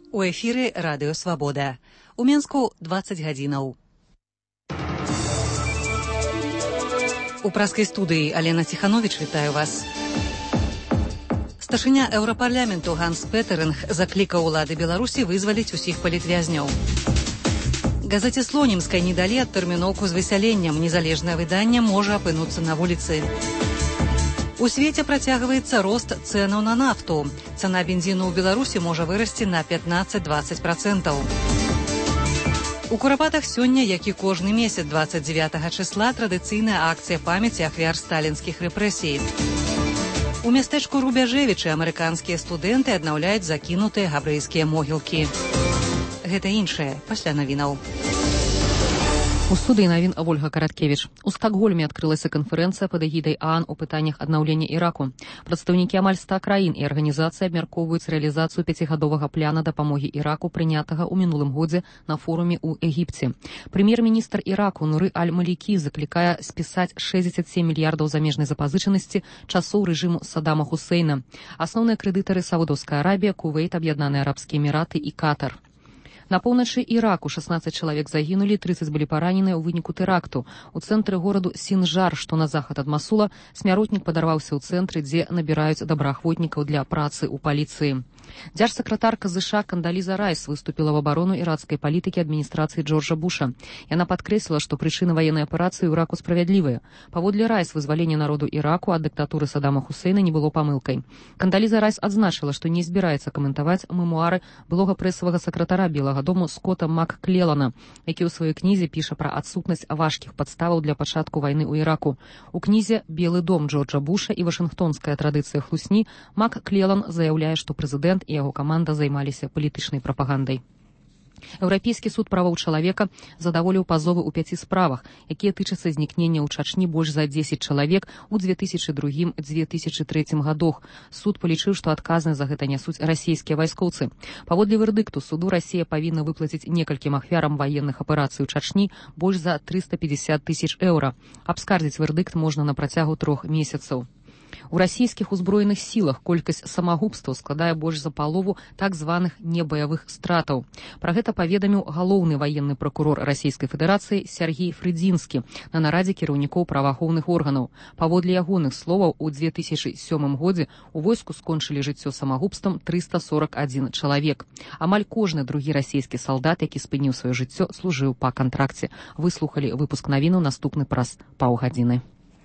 У эфіры Радыё Свабода. У Менску 20 гадзінаў. У праскай студыі Алена Ціхановіч вітаю вас. Старшыня Еўрапарламенту Ганс Петеринг заклікаў улады Беларусі вызваліць усіх палітвязняў. Газеце «Слонімскай» не далі адтэрміноўку з высяленнем. Незалежнае выданне можа апынуцца на вуліцы. У свеце працягваецца рост цэнаў на нафту. Цана бензіну ў Беларусі можа вырасці на 15-20%. У Курапатах сёння, як і кожны месяц 29 числа, традыцыйная акцыя памяці ахвяр сталінскіх рэпрэсій. У мястэчку Рубяжэвічы амерыканскія студэнты аднаўляюць закінутыя габрэйскія могілкі. Гэта іншае пасля навінаў. У студыі навін Ольга Караткевіч. У Стакгольме адкрылася канферэнцыя пад эгідай ААН у пытаннях аднаўлення Іраку. Прадстаўнікі амаль 100 краін і арганізацыі абмяркоўваюць рэалізацыю 5гадовага пляна дапамогі Іраку, прынятага ў мінулым годзе на форуме ў Егіпце. Прэм'ер-міністр Іраку Нуры Аль-Малікі заклікае спісаць 67 мільярдаў замежнай запазычанасці часоў рэжыму Саддама Хусейна. Асноўныя крэдытары Саудаўская Арабія, Кувейт, Аб'яднаныя Арабскія Эміраты і Катар. На поўначы Іраку 16 чалавек загінулі, 30 былі параненыя ў выніку тэракту. У цэнтры гораду Сінжар, што на захад ад Масула, смяротнік падарваўся ў цэнтры, дзе набіраюць добраахвотнікаў для працы ў паліцыі. Дзяржсакратарка ЗША Кандаліза Райс выступила в абарону іракскай палітыкі адміністрацыі Джорджа Буша. Яна падкрэсліла, што прычыны ваеннай аперацыі ў Іраку справядлівыя. Паводле Райс, вызваленне народу Іраку ад дыктатуры Саддама Хусейна не было памылкай. Кандаліза Райс адзначыла, што не збіраецца каментаваць мемуары былога прэсавага сакратара Белага дому Скотта Макклелана, які ў сваёй кнізе піша пра адсутнасць важкіх падставаў для пачатку вайны ў Іраку. У кнізе «Белы дом» Джорджа Буша і вашынгтонская традыцыя хлусні Макклелан заяўляе, што прэзідэнт і яго каманда займаліся палітычнай прапагандай. Еўрапейскі суд правоў чалавека задаволіў пазовы ў 5 справах, якія тычацца знікнення ў Чачні больш за 10 чалавек у 2002-2003 гадах. Суд палічыў, што адказнасць за гэта нясуць расійскія вайскоўцы. Паводле вердыкту суду Расія павінна выплаціць некалькім ахвярам ваенных аперацый у Чачні больш за 350 тысяч еўра. Абскардзіць вердыкт можна на працягу 3 месяцаў. У расійскіх узброеных сілах колькасць самагубстваў складае больш за палову так званых небаявых стратаў. Пра гэта паведаміў галоўны ваенны пракурор Расійскай Федэрацыі Сергей Фрыдзінскі на нарадзе кіраўнікоў праваахоўных органаў. Паводле ягоных словаў, у 2007 годзе у войску скончылі жыццё самагубствам 341 чалавек. Амаль кожны другі расійскі салдат, які спыніў сваё жыццё, служыў па кантракце. Выслухалі выпуск навінаў наступны праз паўгадзіны.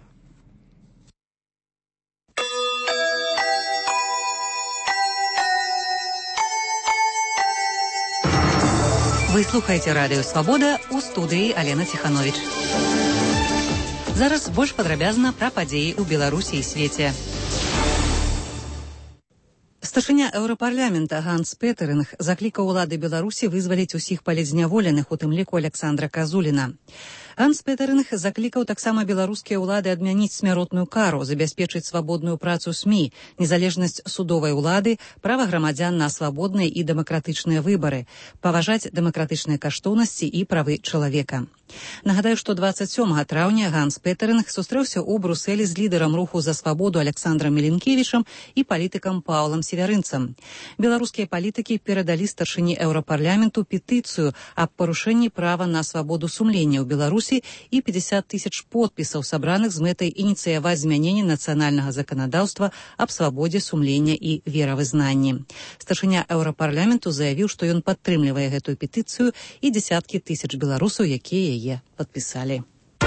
Вы слухаеце Радыё Свабода, у студыі Алена Ціхановіч. Зараз больш падрабязна пра падзеі ў Беларусі і свеце. Старшыня Еўрапарламента Ганс Петеринг заклікаў улады Беларусі вызваліць усіх палітзняволеных, у тым ліку Александра Казуліна. Ганс Петеринг заклікаў таксама беларускія ўлады адмяніць смяротную кару, забяспечыць свабодную працу СМІ, незалежнасць судовай улады, права грамадзян на свабодныя і дэмакратычныя выбары, паважаць дэмакратычныя каштоўнасці і правы чалавека. Нагадаю, што 27 траўня Ганс Петеринг сустрэўся ў Брусэлі з лідарам руху за свабоду Александрам Міленкевічам і палітыкам Паўлам Северынцам. Беларускія палітыкі перадалі старшыні Еўрапарламенту петыцыю аб парушэнні права на свабоду сумлення ў Беларусі і 50 тысяч подпісаў, сабраных з мэтай ініцыяваць змяненне нацыянальнага заканадаўства аб свабодзе сумлення і веравызнанні. Старшыня Еўрапарламенту заявіў, што ён падтрымлівае гэтую петыцыю і дзесяткі тысяч беларусаў, якія яе падпісалі.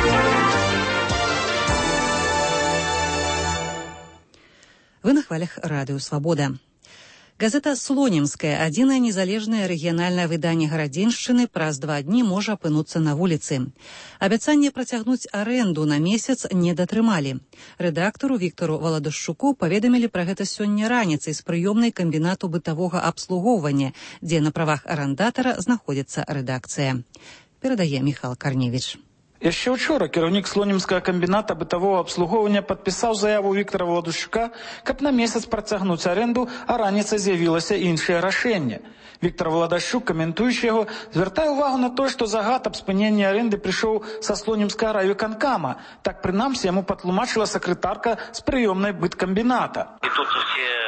Вы на хвалях Радыё Свабода. Газета «Слонімская», адзінае незалежнае рэгіянальнае выданне Гарадзеншчыны, праз 2 дні можа апынуцца на вуліцы. Абяцанне працягнуць арэнду на месяц не датрымалі. Рэдактару Віктару Валадушчуку паведамілі пра гэта сёння раніцай з прыёмнай камбінату бытавога абслугоўвання, дзе на правах арандатара знаходзіцца рэдакцыя. Перадае Міхал Карневіч. Яшчэ учора кіраўнік Слонімскага камбіната бытавога абслугоўвання падпісаў заяву Віктара Валадушчука, каб на месяц працягнуць арэнду, а раніцай з'явілася іншае рашэнне. Віктор Валадушчук, каментуючы яго, звяртае ўвагу на тое, што загад аб спыненні арэнды прыйшоў са Слонімскага райвыканкама. Так, прынамсі, яму патлумачыла сакратарка з прыёмнай быткамбіната. І тут усе тыя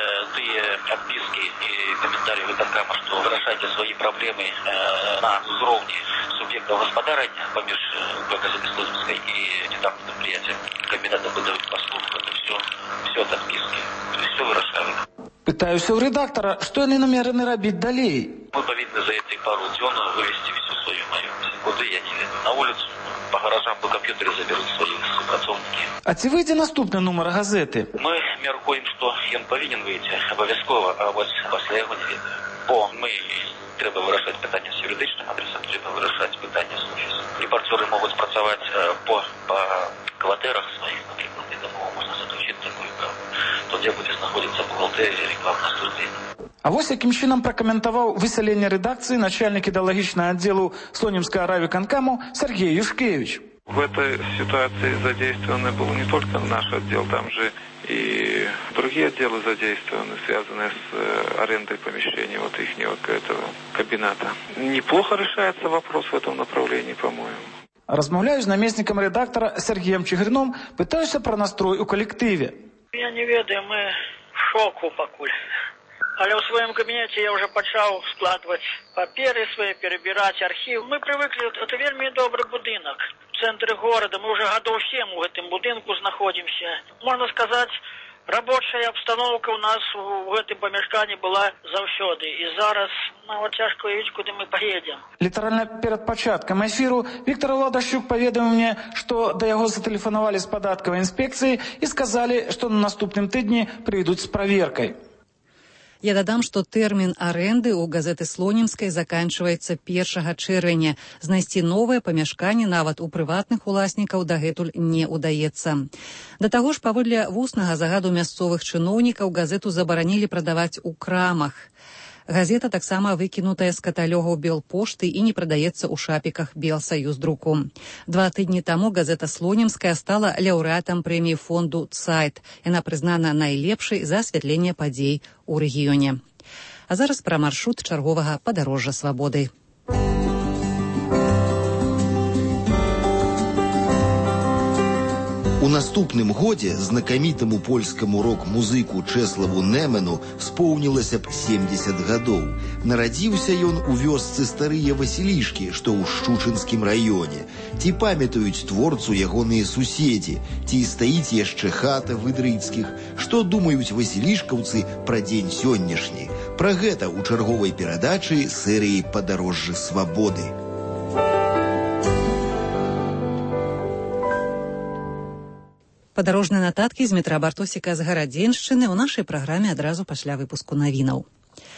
такие отписки и комментарии выканкама, что выражайте свои проблемы на уровне субъектов господарения помеж газеты Слонимской и недавнего предприятия комбината бытовых послуг. Это все от отписки. То есть все выражают. Пытаюся у рэдактара, што яны намерены рабіць далей. Мы повинны за эти пару дён вывести всю свою маёмость. Куда я не веду. На улицу, по гаражам, по компьютеру заберут своих супрацовники. А ці выйдзе наступны нумар газеты? Мы мяркуем, што ён повинен выйти обовязково, а вот пасля яго не ведаю. Бо мы трэба вырашаць пытанне з юридычным адресам, трэба вырашаць пытанне з офісом. Репортеры могуць працаваць по кватэрах сваіх, например, для того можна заключить такую правду. То, дзе будзе знаходзіцца бухгалтерія, рекламная студыя. А вось якім чынам пракаментаваў высяленне рэдакцыі начальник ідэалагічнага аддзелу Слонимского райвиконкому Сергей Юшкевич. В этой ситуации задействованы был не только наш отдел, там же и другие отделы задействованы, связанные с арендой помещений вот ихнего этого комбината. Неплохо решается вопрос в этом направлении, по-моему. Размаўляю з намеснікам рэдактара Сергеем Чигириным, пытаюся пра настрой у калектыве. Я не ведаю, мы в шоку пакуль. Але ў сваім кабінеце я ўжо пачаў складваць паперы свае, перабіраць архіў. Мы прывыклі, это вельмі добры будынак. В цэнтры горада, мы ўжо гадоў 7 у гэтым будынку знаходзімся. Можна сказаць, рабочая абстаноўка ў нас у гэтым памяшканні была заўсёды. І зараз нават цяжка уявіць, куды мы паедзем. Літаральна перад пачаткам эфіру Віктор Владашчук паведаміў мне, што да яго затэлефанавалі з падаткавай інспекцыі і сказалі, што на наступным тыдні прыйдуць з праверкай. Я дадам, што тэрмін арэнды ў газеты Слонимскай заканчваецца 1 чэрвеня. Знайсці новае памяшканне нават у прыватных уласнікаў дагэтуль не ўдаецца. Да таго ж, паводле вуснага загаду мясцовых чыноўнікаў, газету забаранілі прадаваць у крамах. Газета таксама выкінутая з каталогаў Белпошты і не прадаецца ў шапіках Белсаюздруку. 2 тыдні таму газета Слонимская стала лаўрэатам прэміі фонду «Цайт». Яна прызнана найлепшай за асвятленне падзей у рэгіёне. А зараз пра маршрут чарговага падарожжа свабоды. У наступным годзе знакамітаму польскаму рок-музыку Чэславу Немену споўнілася б 70 гадоў. Нарадзіўся ён у вёсцы Старыя Васілішкі, што ў Шчучынскім раёне. Ці памятаюць творцу ягоныя суседзі? Ці стаіць яшчэ хата выдрыцкіх? Што думаюць васілішкаўцы пра дзень сённяшні? Пра гэта ў чарговай перадачы серыі «Падарожжы свабоды». Падарожныя нататкі з Дмітра Бартосіка з Гарадзеншчыны ў нашай праграме адразу пасля выпуску навінаў.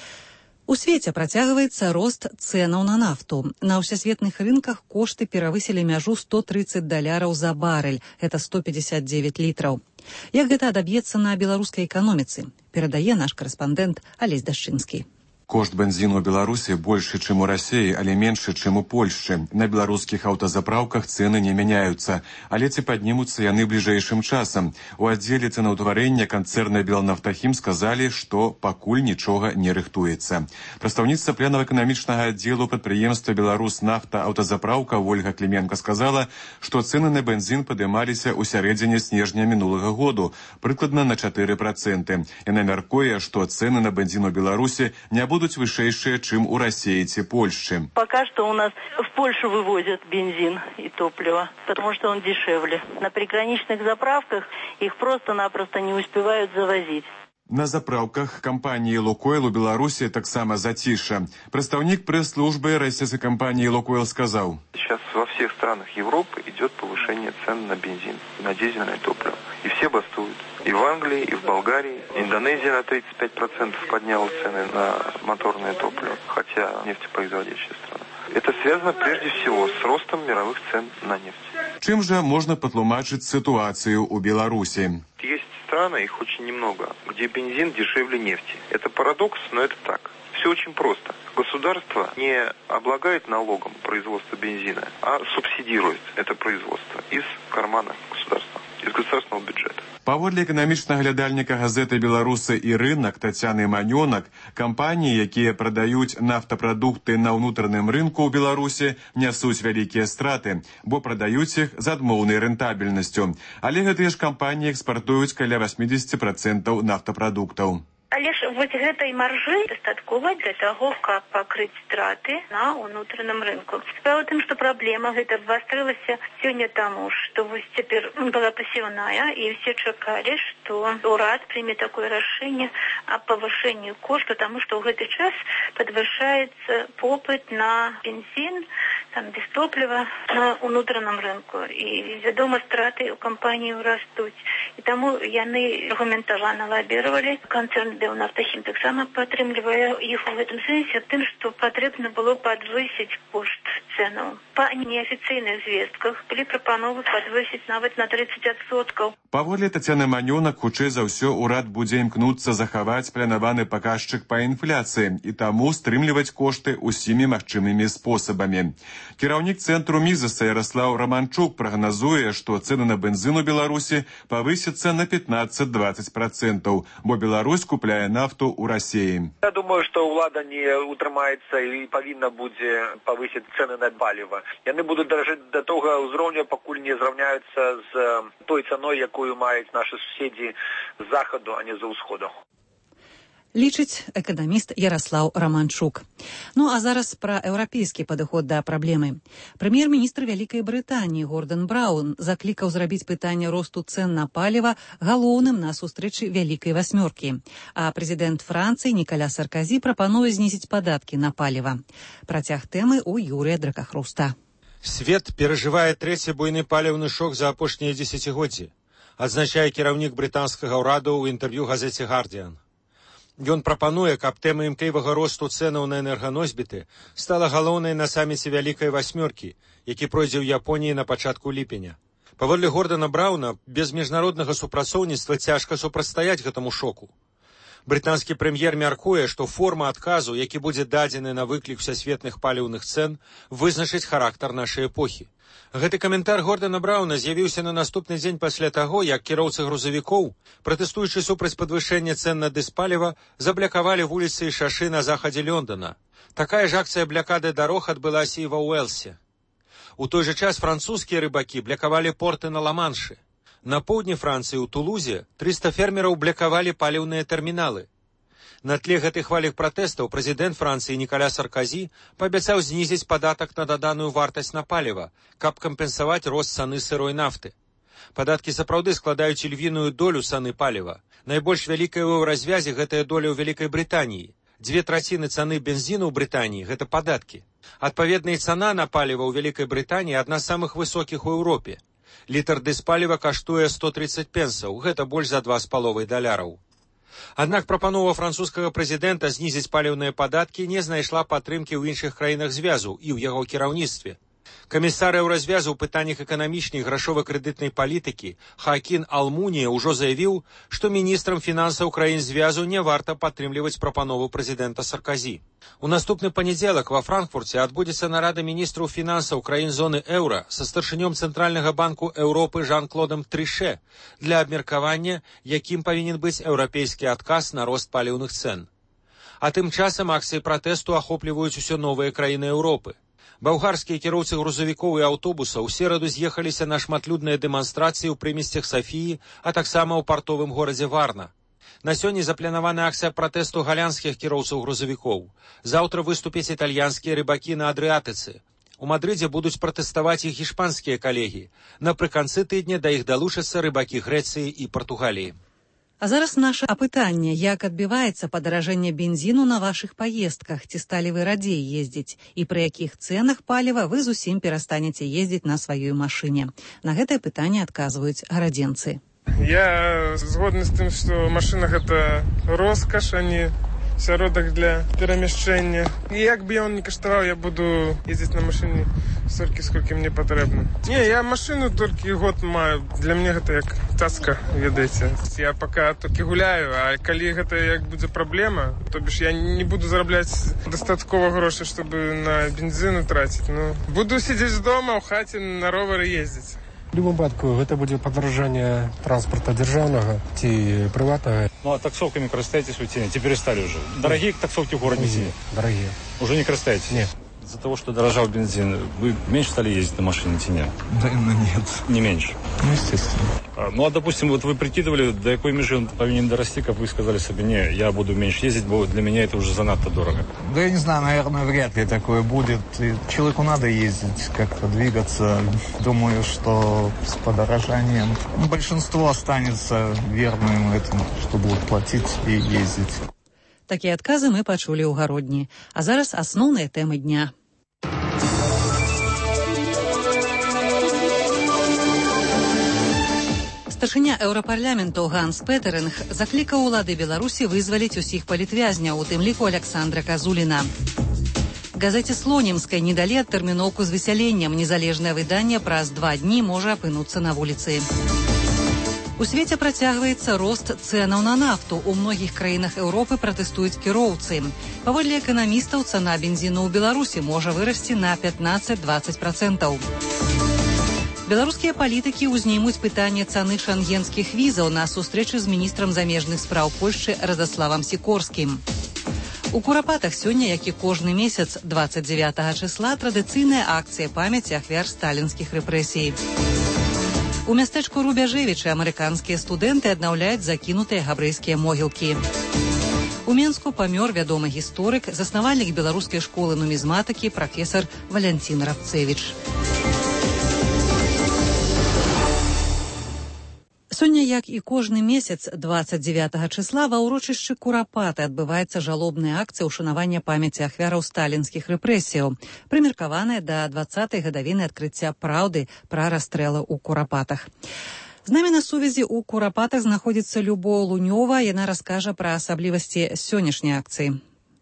У свеце працягваецца рост цэнаў на нафту. На ўсесветных рынках кошты перавысілі мяжу $130 за барэль. Это 159 літраў. Як гэта адаб'ецца на беларускай эканоміцы? Перадае наш корэспандэнт Алесь Дашчынскі. Кошт бензину у Беларуси больше, чем у России, але меньше, чем у Польши. На белорусских автозаправках цены не меняются, але ці поднимутся яны ближайшим часом. У отделе ценоутварэння концерна «Белнафтахім» сказали, что пакуль нічога не рыхтуецца. Прадстаўніца планава-эканамічнага аддзелу прадпрыемства «Беларуснафта» автозаправка Ольга Клименко сказала, что цены на бензин падымаліся ў сярэдзіне снежня мінулага году, прыкладна на 4%. Яна мяркуе, что цены на бензин у Беларуси не будут вышэйшие, чем у России и Польши. Пока что у нас в Польшу вывозят бензин и топливо, потому что он дешевле. На приграничных заправках их просто-напросто не успевают завозить. На заправках компании «Лукойл» у Беларуси таксама затиша. Прадстаўнік пресс-службы российской компании «Лукойл» сказал: Сейчас во всех странах Европы идет повышение цен на бензин, на дизельное топливо. И все бастуют. И в Англии, и в Болгарии. Индонезия на 35% подняла цены на моторное топливо, хотя нефтепроизводящая страна. Это связано прежде всего с ростом мировых цен на нефть. Чым же можно патлумачыць ситуацию у Беларуси? Есть страны, их очень немного, где бензин дешевле нефти. Это парадокс, но это так. Все очень просто. Государство не облагает налогом производство бензина, а субсидирует это производство из кармана государства, из государственного бюджета. Паводле эканамічнага глядальніка газеты «Беларусы» і рынак Тацяны Манёнак, кампаніі, якія прадаюць нафтапрадукты на ўнутраным рынку ў Беларусі, нясуць вялікія страты, бо прадаюць іх з адмоўнай рэнтабельнасцю. Але гэтыя ж кампаніі экспартуюць каля 80% нафтапрадуктаў. Але ж вось гэтай маржы дастаткова для таго, каб пакрыць страты на ўнутраным рынку. Справа ў тым, што праблема гэта абвастрылася сёння таму, што вось цяпер была пасеўная, і ўсе чакалі, што ўрад прыме такое рашэнне аб павышэнні кошту, таму што ў гэты час падвышаецца попыт на бензін, там без топліва на ўнутраным рынку. І, вядома, страты ў кампаніі растуць. І таму яны аргументавана лабіравалі. Канцэрн Белнафтахім таксама падтрымлівае іх у гэтым сэнсе тым, што патрэбна было падвысіць кошт цэнаў. Па неафіцыйных звестках былі прапановы падвысіць нават на 30%. Паводле Тацяны Манёнак, хутчэй за ўсё, урад будзе імкнуцца захаваць планаваны паказчык па інфляцыі і таму стрымліваць кошты ўсімі магчымымі спосабамі. Кіраўнік цэнтру Мізаса Яраслаў Раманчук прагназуе, што цэны на бензін у Беларусі павысяцца на 15-20%, бо Беларусь купляе нафту ў Расіі. Я думаю, што ўлада не утрымаецца і павінна будзе павысіць цэны на паліва. Яны будуць даражэць да того ўзроўня, пакуль не зраўняюцца з той цаной, якую маюць нашы суседзі з захаду, а не з усходу. Лічыць эканаміст Яраслаў Раманчук. Ну, а зараз пра еўрапейскі падыход да праблемы. Прэм'ер-міністр Вялікай Брытаніі Гордан Браўн заклікаў зрабіць пытанне росту цэн на паліва галоўным на сустрэчы Вялікай васьмёркі. А прэзідэнт Францыі Нікаля Сарказі прапануе знізіць падаткі на паліва. Працяг тэмы ў Юрыя Дракахруста. Свет перажывае трэці буйны паліўны шок за апошнія дзесяцігоддзі, адзначае кіраўнік брытанскага ўраду ў інтэрв'ю газеце «Гардіан». Ён прапануе, каб тэма імклівага росту цэнаў на энерганосьбіты стала галоўнай на саміце Вялікай васьмёркі, які пройдзе ў Японіі на пачатку ліпеня. Паводле Гордана Браўна, без міжнароднага супрацоўніцтва цяжка супрацьстаяць гэтаму шоку. Брытанскі прэм'ер мяркуе, што форма адказу, які будзе дадзены на выклік усесветных паліўных цэн, вызначыць характар нашай эпохі. Гэты каментар Гордана Браўна з'явіўся на наступны дзень пасля таго, як кіроўцы грузавікоў, пратэстуючы супраць падвышэння цэн на дызпаліва, заблякавалі вуліцы і шашы на захадзе Лондона. Такая ж акцыя блякады дарог адбылася і ва Уэлсе. У той жа час французскія рыбакі блякавалі порты на Ла-Маншы. На поўдні Францыі ў Тулузе 300 фермераў блякавалі паліўныя тэрміналы. На тле гэтых хвалях пратэстаў прэзідэнт Францыі Нікаля Сарказі паабяцаў знізіць падатак на даданую вартасць на паліва, каб кампенсаваць рост цаны сырой нафты. Падаткі сапраўды складаюць львіную долю цаны паліва. Найбольш вялікая ў развязе гэтая доля ў Вялікай Брытаніі. 2/3 цаны бензіну ў Брытаніі – гэта падаткі. Адпаведна, і цана на паліва ў Вялікай Брытаніі адна з самых высокіх у Еўропе. Літр дызпаліва каштуе 130 пенсаў, гэта больш за $2,5. Аднак прапанова французскага прэзідэнта знізіць паліўныя падаткі не знайшла падтрымкі ў іншых краінах звязу і ў яго кіраўніцтве. Камісар Еўразвязу ў пытаннях эканамічнай і грашова-крэдытнай палітыкі Хаакін Алмунія ўжо заявіў, што міністрам фінансаў краін звязу не варта падтрымліваць прапанову прэзідэнта Сарказі. У наступны панядзелак ва Франкфурце адбудзецца нарада міністраў фінансаў краін зоны еўра са старшынём Цэнтральнага банку Еўропы Жан-Клодам Трыше для абмеркавання, якім павінен быць еўрапейскі адказ на рост паліўных цэн. А тым часам акцыі пратэсту ахопліваюць усё новыя краіны Еўропы. Балгарскія кіроўцы грузавікоў і аўтобусаў у сераду з'ехаліся на шматлюдныя дэманстрацыі ў прымесцях Сафіі, а таксама ў партовым горадзе Варна. На сёння запланавана акцыя пратэсту галандскіх кіроўцаў грузавікоў. Заўтра выступяць італьянскія рыбакі на Адрыатыцы. У Мадрыдзе будуць пратэставаць іх іспанскія калегі. Напрыканцы тыдня да іх далучацца рыбакі Грэцыі і Партугаліі. А зараз наше апытанне, як адбіваецца падаражэнне бензіну на вашых паездках, ці сталі вы радзей ездзіць, і пры якіх цэнах паліва вы зусім перастанеце ездзіць на сваёй машыне. На гэтае пытанне адказваюць гарадзенцы. Я згодны з тым, што машына гэта роскаш, а не сяродак для перамяшчэння. І як бы ён не каштаваў, я буду ездзіць на машыне столькі, сколькі мне патрэбна. Не, я машыну толькі год маю. Для мяне гэта як цацка, ведаеце. Я пака толькі гуляю, а калі гэта як будзе праблема, то бишь я не буду зарабляць дастаткова грошай, чтобы на бензіну траціць. Ну, буду сидзець дома ў хаце на ровары ездзіць. У любом выпадку гэта будзе падаражанне транспарта дзяржаўнага ці прыватнага. Ну а таксовками користаетесь вы ці не? Ці перестали уже? Дорогие таксовки в городе? Дорогие. Уже не користаетесь? Нет. Из-за того, что дорожал бензин, вы меньше стали ездить на машине, нет? Наверное, нет. Не меньше? Ну, естественно. Допустим, вот вы прикидывали, до какой межи он повинен дорасти, как вы сказали себе, не, я буду меньше ездить, бо для меня это уже занадто дорого. Да я не знаю, наверное, вряд ли такое будет. И человеку надо ездить, как-то двигаться. Думаю, что с подорожанием большинство останется верным этому, что будут платить и ездить. Такія адказы мы пачулі ў гародні. А зараз асноўныя тэмы дня. Старшыня еўрапарламенту Ганс Петеринг заклікаў улады Беларусі вызваліць усіх палітвязняў, у тым ліку Александра Казуліна. Газеце «Слонімскай» не далі адтэрміноўку з высяленнем. Незалежнае выданне праз 2 дні можа апынуцца на вуліцы. У свеце працягваецца рост цэнаў на нафту. У многіх краінах Еўропы пратэстуюць кіроўцы. Паводле эканамістаў, цана бензіну ў Беларусі можа вырасці на 15-20%. Беларускія палітыкі ўзнімуць пытанне цаны шенгенскіх візаў на сустрэчы з міністрам замежных спраў Польшчы Радославам Сікорскім. У Курапатах сёння, як і кожны месяц, 29 числа, традыцыйная акцыя памяці ахвяр сталінскіх рэпрэсій. У мястэчку Рубяжэвічы амерыканскія студэнты аднаўляюць закінутыя габрэйскія могілкі. У Менску памёр вядомы гісторык, заснавальнік беларускай школы нумізматыкі прафесар Валянцін Рабцэвіч. Сёння, як і кожны месяц, 29 числа, ва ўрочышчы Курапаты адбываецца жалобная акцыя ўшанавання памяці ахвяраў сталінскіх рэпрэсіяў, прымеркаваная да 20-й гадавіны адкрыцця праўды пра расстрэлы ў Курапатах. З намі на сувязі ў Курапатах знаходзіцца Любоў Лунёва. Яна раскажа пра асаблівасці сённяшняй акцыі.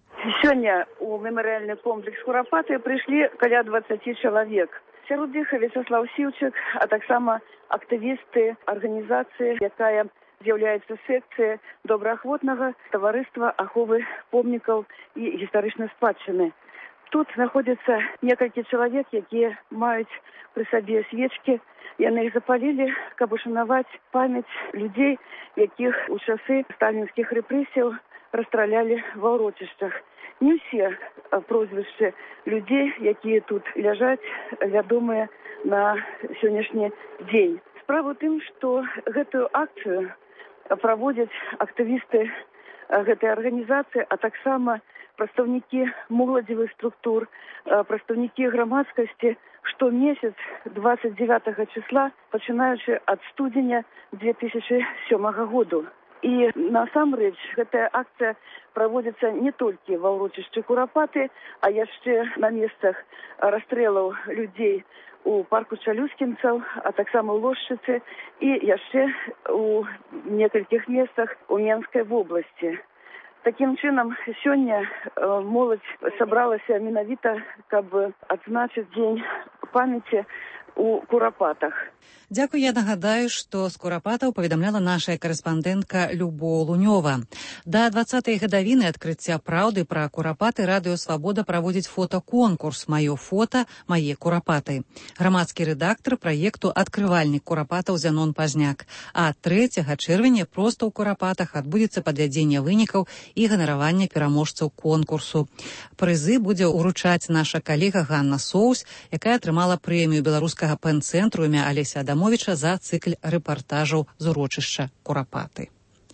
Сёння у мемарыяльны комплекс Курапаты прыйшлі каля 20 чалавек. Сярод іх Вячеслав Сіўчык, а таксама актывісты арганізацыі, якая з'яўляецца секцыяй добраахвотнага таварыства аховы помнікаў і гістарычнай спадчыны. Тут знаходзяцца некалькі чалавек, якія маюць пры сабе свечкі. Яны іх запалілі, каб ушанаваць памяць людзей, якіх у часы сталінскіх рэпрэсіяў расстралялі ва ўрочышчах. Не ўсе прозвішчы людзей, якія тут ляжаць, вядомыя на сённяшні дзень. Справа ў тым, што гэтую акцыю праводзяць актывісты гэтай арганізацыі, а таксама прадстаўнікі моладзевых структур, прадстаўнікі грамадскасці штомесяц 29 числа, пачынаючы ад студзеня 2007 году. І насамрэч гэтая акцыя праводзіцца не толькі ва ўрочышчы Курапаты, а яшчэ на месцах расстрэлаў людзей у парку Чалюскінцаў, а таксама ў Лошчыцы і яшчэ у некалькіх месцах у Менскай вобласці. Такім чынам, сёння моладзь сабралася менавіта, каб адзначыць дзень памяці у Курапатах. Дзякуй, я нагадаю, што з Курапатаў паведамляла наша карэспандэнтка Любоў Лунёва. Да 20-й гадавіны адкрыцця праўды пра Курапаты Радыё Свабода праводзіць фотаконкурс «Маё фота, мае Курапаты». Грамадскі рэдактар праекту «Адкрывальнік Курапатаў» Зянон Пазняк. А 3 чэрвеня проста ў Курапатах адбудзецца падвядзенне вынікаў і ганараванне пераможцаў конкурсу. Прызы будзе ўручаць наша калега Ганна Соус, якая атрымала прэмію беларускага пэн-цэнтру імя Алеся Адамовіча за цыкл рэпартажаў з урочышча Курапаты.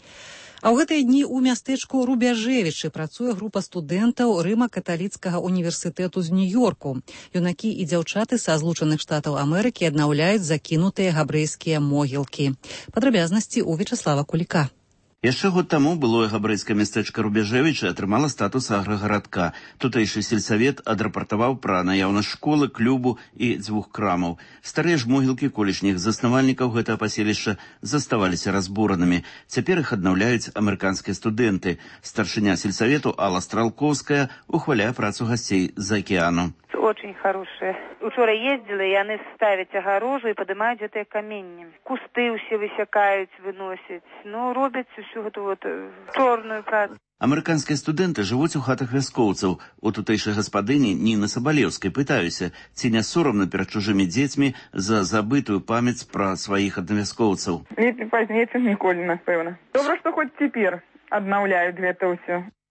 А ў гэтыя дні ў мястэчку Рубяжэвічы працуе група студэнтаў Рыма-каталіцкага універсітэту з Нью-Йорку. Юнакі і дзяўчаты са Злучаных Штатаў Амерыкі аднаўляюць закінутыя габрэйскія могілкі. Падрабязнасці ў Вячеслава Куліка. Яшчэ год таму былое габрэйскае мястэчка Рубяжэвічы атрымала статус аграгарадка. Тутэйшы сельсавет адрапартаваў пра наяўнасць школы, клубу і 2 крамаў. Старыя ж могілкі колішніх заснавальнікаў гэтага паселішча заставаліся разбуранымі. Цяпер іх аднаўляюць амерыканскія студэнты. Старшыня сельсавету Алла Стралкоўская ухваляе працу гасцей з акіяну. Очень хорошие. Учора ездила, и они ставят огорожу и поднимают это каменьем. Кусты все высекают, выносят. Ну, робят всю эту вот чорную працу. Амерыканскія студэнты жывуць у хатах вяскоўцаў. У тутэйшай гаспадыні Ніны Сабалеўскай пытаюся, ці не сорамна перад чужымі дзецьмі за забытую памяць пра сваіх аднавяскоўцаў. Лепей пазней, чым ніколі, напэўна. Добра, што хоць цяпер аднаўляюць гэта ўсё.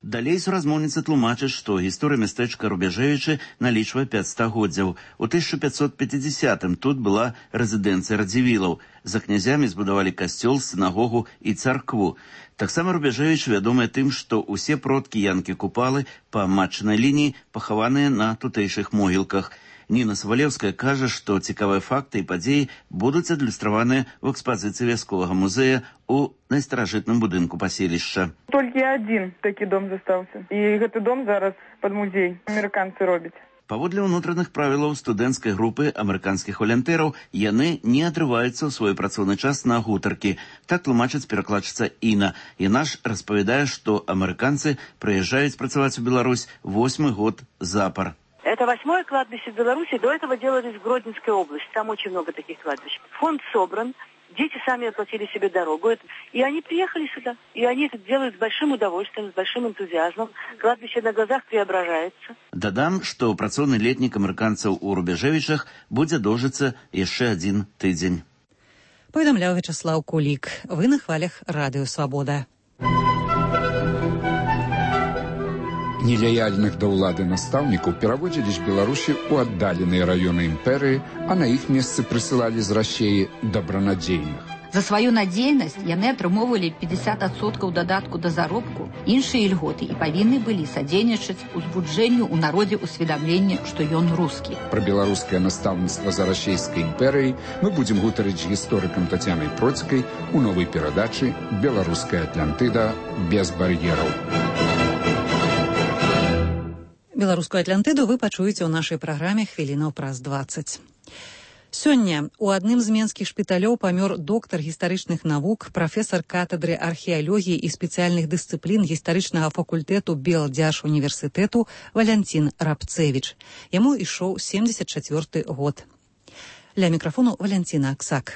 Далей суразмоўніца тлумачыць, што гісторыя мястэчка Рубяжэвічы налічвае 5 стагоддзяў. У 1550-м тут была рэзідэнцыя радзівілаў. За князямі збудавалі касцёл, сінагогу і царкву. Таксама Рубяжэвіч вядомая тым, што ўсе продкі Янкі Купалы па матчынай лініі пахаваныя на тутэйшых могілках. Ніна Савалеўская кажа, што цікавыя факты і падзеі будуць адлюстраваныя ў экспазіцыі вясковага музея у найстаражытным будынку паселішча. Толькі адзін такі дом застаўся. І гэты дом зараз пад музей амерыканцы робяць. Паводле ўнутраных правілаў студэнцкай групы амерыканскіх валянтэраў, яны не адрываюцца ў свой працоўны час на гутаркі. Так тлумачыць перакладчыца Іна. Яна ж распавядае, што амерыканцы прыязджаюць працаваць у Беларусь 8-й год запар. Это 8-е кладбище в Беларуси. До этого делались в Гродненской области. Там очень много таких кладбищ. Фонд собран. Дети сами оплатили себе дорогу. И они приехали сюда. И они это делают с большим удовольствием, с большим энтузиазмом. Кладбище на глазах преображается. Дадам, што працоўны летнік амерыканцаў у Рубяжэвічах будзе доўжыцца яшчэ 1 тыдзень. Паведамляў Вячаслаў Кулік. Вы на хвалях Радыё Свабода. Нелаяльных да ўлады настаўнікаў пераводзілі з Беларусі ў аддаленыя раёны імперыі, а на іх месцы прысылалі з Расіі дабранадзейных. За сваю надзейнасць яны атрымоўвалі 50% дадатку да заробку, іншыя ільготы і павінны былі садзейнічаць узбуджэнню ў народзе ўсведамлення, што ён рускі. Пра беларускае настаўніцтва за расійскай імперыяй мы будзем гутарыць з гісторыкам Тацянай Процькай у новай перадачы «Беларуская Атлантыда без бар'ераў». Беларускую Атлантыду вы пачуеце ў нашай праграме хвілінаў праз 20. Сёння у адным з менскіх шпіталёў памёр доктар гістарычных навук, прафесар катедры археалогіі і спецыяльных дысцыплін гістарычнага факультэту Белдзяж універсітэту Валянцін Рабцевіч. Яму ішоў 74 год. Ля мікрафону Валянціна Аксак.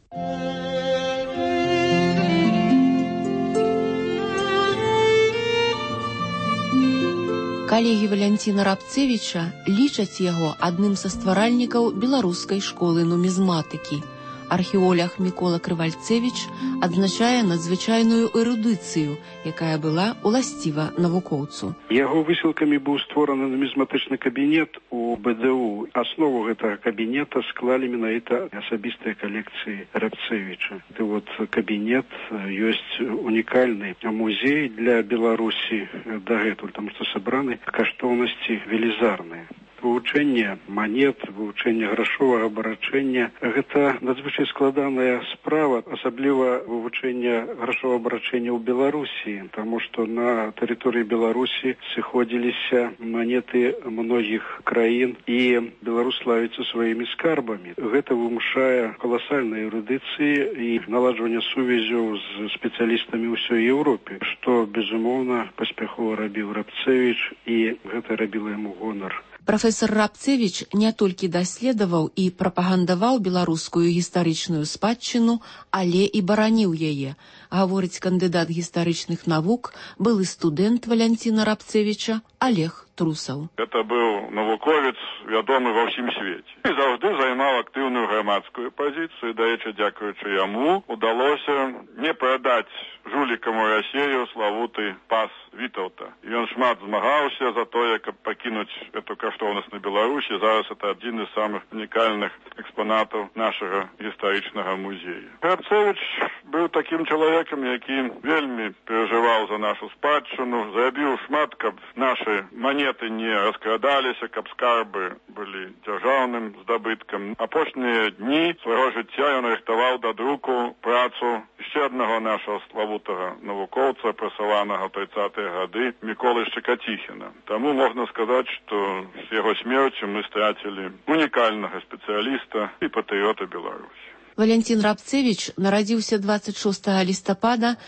Калегі Валянціна Рабцевіча лічаць яго адным са стваральнікаў беларускай школы нумізматыкі. Археолог Мікола Крывальцевіч адзначае надзвычайную эрудыцыю, якая была уласціва навукоўцу. Яго высілкамі быў створаны нумізматычны кабінет у БДУ. Аснову гэтага кабінета склалі менавіта асабістыя калекцыі Рабцевіча. Кабінет ёсць унікальны музей для Беларусі дагэтуль, таму што сабраны каштоўнасці велізарныя. Вывучэнне манет, вывучэнне грашовага абарачэння – гэта надзвычай складаная справа, асабліва вывучэнне грашовага абарачэння ў Беларусі, таму што на тэрыторыі Беларусі сыходзіліся манеты многіх краін, і Беларусь славіцца сваімі скарбамі. Гэта вымушае каласальнай эрудыцыі і наладжвання сувязяў з спецыялістамі ўсёй Еўропе, што, безумоўна, паспяхова рабіў Рабцевіч, і гэта рабіла яму гонар. Прафесор Рабцевіч не толькі даследаваў і прапагандаваў беларускую гістарычную спадчыну, але і бараніў яе, гаворыць кандыдат гістарычных навук, былы студэнт Валянціна Рабцевіча Олег Трусаў. Гэта быў навуковец, вядомы ва ўсім свеце. І заўжды займаў актыўную грамадскую пазіцыю. Даючы, дзякуючы яму, удалося не прадаць жулікам у Расію славуты пас Вітаўта. Ён шмат змагаўся за тое, каб пакінуць эту каштоўнасць на Беларусі. Зараз это адзін з самых унікальных экспанатаў нашага гістарычнага музея. Рабцевіч быў такім чалавекам, які вельмі перажываў за нашу спадчыну, зрабіў шмат, каб нашы манеты не раскрадаліся, каб скарбы былі дзяржаўным здабыткам. Апошнія дні свайго жыцця ён рыхтаваў да друку працу яшчэ аднаго нашага славутага навукоўца, працаванага ў 30-е гады, Міколы Шчакаціхіна. Таму можна сказаць, што з яго смерцю мы страцілі унікальнага спецыяліста і патрыёта Беларусі. Валянцін Рабцевіч нарадзіўся 26 лістапада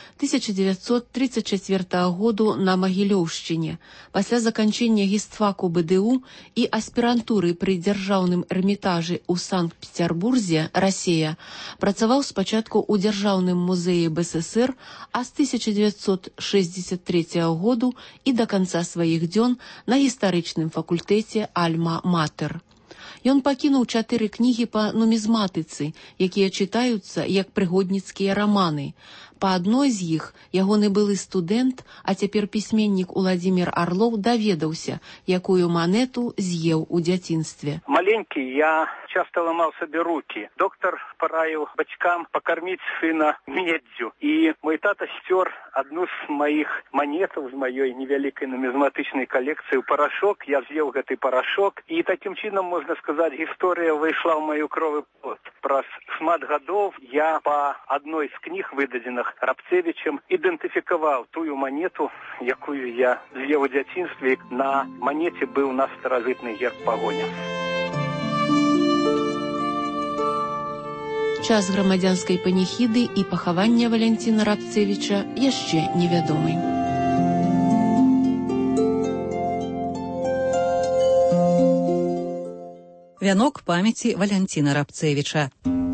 1934 году на Магілёўшчыне. Пасля заканчэння гістфаку БДУ і аспірантуры пры дзяржаўным эрмітажы ў Санкт-Петербурзе, Расія, працаваў спачатку ў Дзяржаўным музеі БССР, а з 1963 году і да канца сваіх дзён на гістарычным факультэце Альма-Матэр. Ён пакінуў 4 кнігі па нумізматыцы, якія чытаюцца як прыгодніцкія раманы. Па адной з іх ягоны былы студэнт, а цяпер пісьменнік Уладзімір Арлоў даведаўся, якую манету з'еў у дзяцінстве. Маленький я часто ломал себе руки. Доктор пораил батькам покормить сына медью. И мой тата стер одну з моих монетов з моей невеликой нумизматичной коллекции в порошок. Я съел этот порошок. И таким чином, можно сказать, история вышла в мою кровь и плоть. Про шмат годов я по одной из книг, выдаденных Рабцевичем, идентификовал тую монету, якую я съел в детстве. На монете был наш старожитный герб погоня. Час грамадзянскай паніхіды і пахавання Валянціна Рабцевіча яшчэ невядомы. Вянок памяці Валянціна Рабцевіча.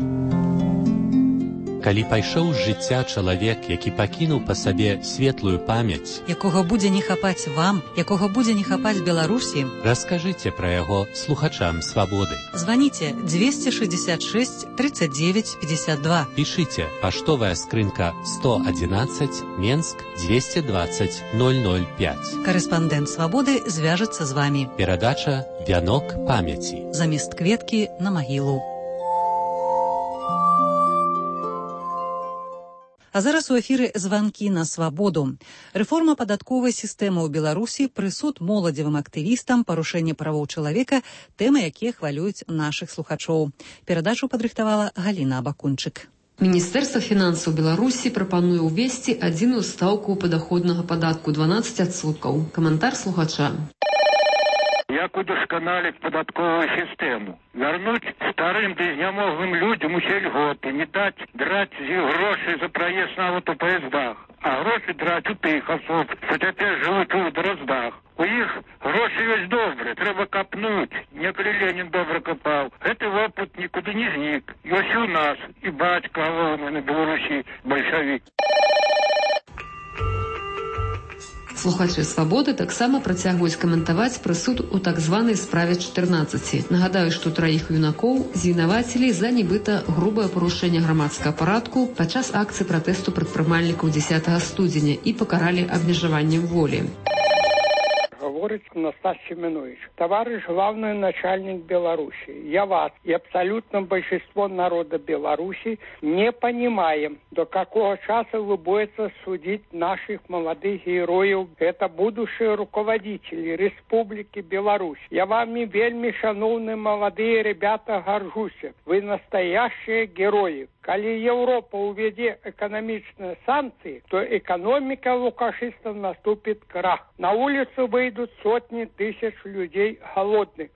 Калі пайшоў з жыцця чалавек, які пакінуў па сабе светлую памяць, якога будзе не хапаць вам, якога будзе не хапаць Беларусі, раскажыце пра яго слухачам Свабоды. Званіце 266 39 52. Пішыце паштовая скрынка 111 Менск 220 005. Карэспандэнт Свабоды звяжацца з вамі. Перадача «Вянок памяці». Замест кветкі на магілу. А зараз у эфіры званкі на свабоду. Рэформа падатковай сістэмы ў Беларусі, прысуд моладзевым актывістам, парушэнне правоў чалавека, тэмы, якія хвалююць нашых слухачоў. Перадачу падрыхтавала Галіна Абакунчык. Міністэрства фінансаў Беларусі прапануе ўвесці адзіную стаўку падаходнага падатку 12%. Каментар слухача. Як удосконалить податковую систему, вернуть старым безнямогим людям усе льготы, не дать драть з іх гроші за проезд на автопоездах, а гроші драть у тих особ, що тепер живуть у дроздах. У іх гроші ёсць добры, трэба капнуть, некалі Ленін добра копаў. Гэты опыт нікуды не знік. Ёсць у нас і бацька галоўны на Беларусі бальшавік. Слухачы «Свабоды» таксама працягваюць каментаваць прысуд у так званай справе 14. Нагадаю, што 3 юнакоў звінавацілі за нібыта грубае парушэнне грамадскага парадку падчас акцыі пратэсту прадпрымальнікаў 10 студзеня і пакаралі абмежаваннем волі. Говорит Настас Семенович, товарищ главный начальник Беларуси, я вас и абсолютно большинство народа Беларуси не понимаем, до какого часа вы будете судить наших молодых героев. Это будущие руководители Республики Беларусь. Я вами вельми шановные молодые ребята горжусь. Вы настоящие герои. Коли Европа уведе экономичные санкции, то экономика лукашистов наступит крах. На улицу выйдут сотни тысяч людей голодных.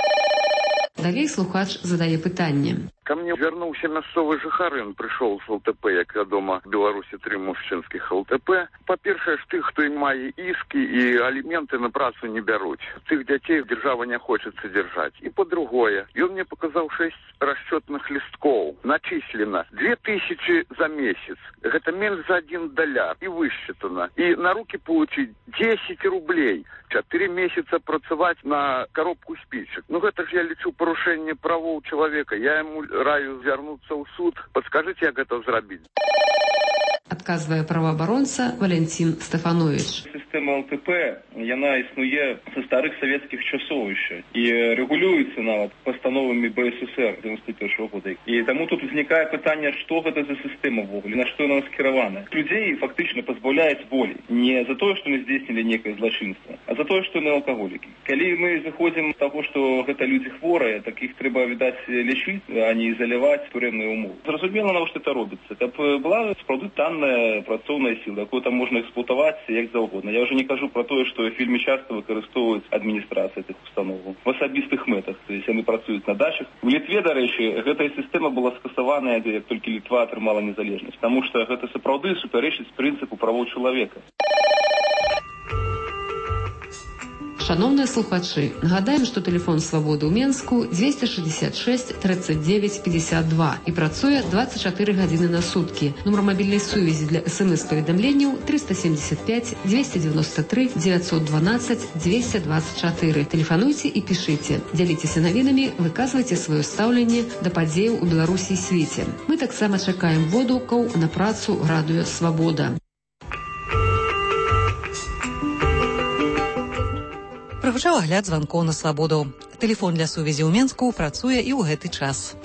Далей слухач задае пытанне. Ко мне вернулся мясцовы жыхар, ён прыйшоў з ЛТП, як вядома, в Беларусі 3 мужчынскіх ЛТП. Па-першае, тых, хто мае іскі і аліменты на працу не бяруць. Тых дзяцей дзяржава не хоча содержать. І па-другое, ён мне показаў 6 расчетных листков. Начислено 2000 за месяц. Гэта менш за $1 і высчитано. І на руки получить 10 рублей. 4 месяца працаваць на коробку спичек. Ну гэта ж я лічу парушэнне правоў чалавека. Я яму раю звярнуцца ў суд. Падскажыце, як гэта зрабіць? Адказвае праваабаронца Валянцін Стефанович. Сістэма ЛТП, яна існуе са старых савецкіх часоў яшчэ і рэгулюецца нават пастановамі БССР 91-го года. І таму тут узнікае пытанне, што гэта за сістэма ўвогуле, на што яна скіравана. Людзей фактычна пазбаўляюць волі. Не за тое, што мы здзейснілі некае злачынства, а за тое, што яны алкаголікі. Калі мы заходзім з таго, што гэта людзі хворыя, так іх трэба, відаць, лечыць, а не ізаляваць турэмныя ўмовы. Зразумела, навошта гэта робіцца. Каб была сапраўды танная працоўная сіла, якую там можна эксплуатаваць як заўгодна. Я ўжо не кажу про тое, што вельмі часта выкарыстоўваюць адміністрацыі тых установаў в асабістых мэтах, то есть яны працуюць на дачах. У Літве, дарэчы, гэтая сістэма была скасаваная, як толькі Літва атрымала незалежнасць, таму што гэта сапраўды супярэчыць прынцыпу правоў чалавека. Шановныя слухачы, нагадаем, што тэлефон Свабоды ў Менску 266 39 52 і працуе 24 гадзіны на суткі. Нумар мабільнай сувязі для СМС-паведамленняў 375 293 912 224. Тэлефануйце і пішыце. Дзяліцеся навінамі, выказвайце сваё стаўленне да падзеяў у Беларусі і свеце. Мы таксама чакаем водгукаў на працу радыё «Свабода». Прагучаў агляд званкоў на свабоду. Тэлефон для сувязі ў Менску працуе і ў гэты час.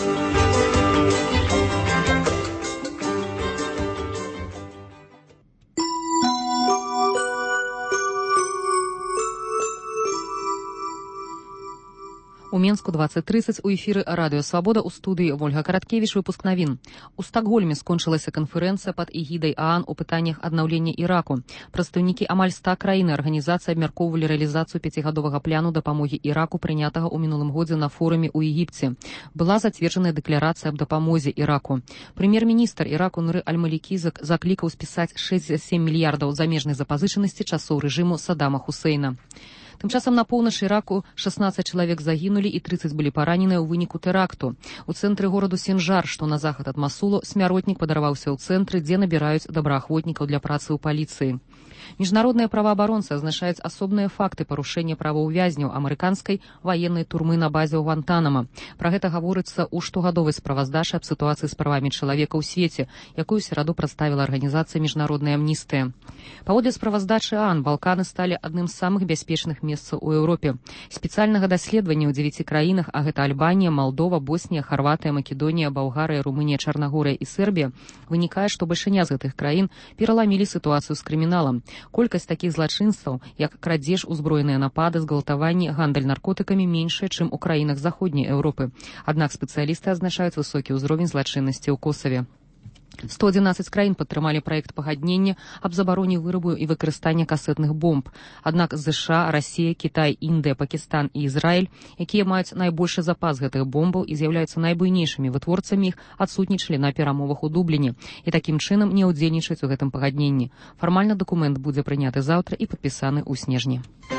У Менску 20:30 у эфіры радыё «Свабода» у студыі Ольга Караткевіч, выпуск навін. У Стакгольме скончылася канферэнцыя пад эгідай ААН у пытаннях аднаўлення Іраку. Прадстаўнікі амаль 100 краін і арганізацый абмяркоўвалі рэалізацыю 5гадовага пляну дапамогі Іраку, прынятага ў мінулым годзе на форуме ў Егіпце. Была зацверджаная дэкларацыя аб дапамозе Іраку. Прэм'ер-міністр Іраку Нуры Аль-Малікі заклікаў спісаць 67 мільярдаў замежнай запазычанасці часоў рэжыму Саддама Хусейна. Тым часам на поўначы Іраку 16 чалавек загінулі і 30 былі параненыя ў выніку тэракту. У цэнтры гораду Сінжар, што на захад ад Масулу, смяротнік падарваўся ў цэнтры, дзе набіраюць добраахвотнікаў для працы ў паліцыі. Міжнародныя праваабаронцы азначаюць асобныя факты парушэння правоў вязняў амерыканскай ваеннай турмы на базе ў Гвантанама. Пра гэта гаворыцца ў штогадовай справаздачы аб сітуацыі з правамі чалавека ў свеце, якую сераду прадставіла арганізацыя «Міжнародная амністыя». Паводле справаздачы ААН, Балканы сталі адным з самых бяспечных месцаў у Еўропе. Спецыяльнага даследавання ў 9 краінах, а гэта Альбанія, Малдова, Боснія, Харватыя, Македонія, Балгарыя, Румынія, Чарнагорыя і Сербія, вынікае, што бальшыня з гэтых краін пераламілі сітуацыю з крыміналам. Колькасць такіх злачынстваў, як крадзеж, узброеныя напады, згвалтаванні, гандаль наркотыкамі меншая, чым у краінах заходняй Еўропы. Аднак спецыялісты адзначаюць высокі ўзровень злачыннасці ў Косаве. 111 краін падтрымалі праект пагаднення аб забароне вырабу і выкарыстання касетных бомб. Аднак ЗША, Расія, Кітай, Індыя, Пакістан і Ізраіль, якія маюць найбольшы запас гэтых бомбаў і з'яўляюцца найбуйнейшымі вытворцамі іх, адсутнічалі на перамовах у Дубліне і такім чынам не ўдзельнічаюць у гэтым пагадненні. Фармальна дакумент будзе прыняты заўтра і падпісаны ў снежні.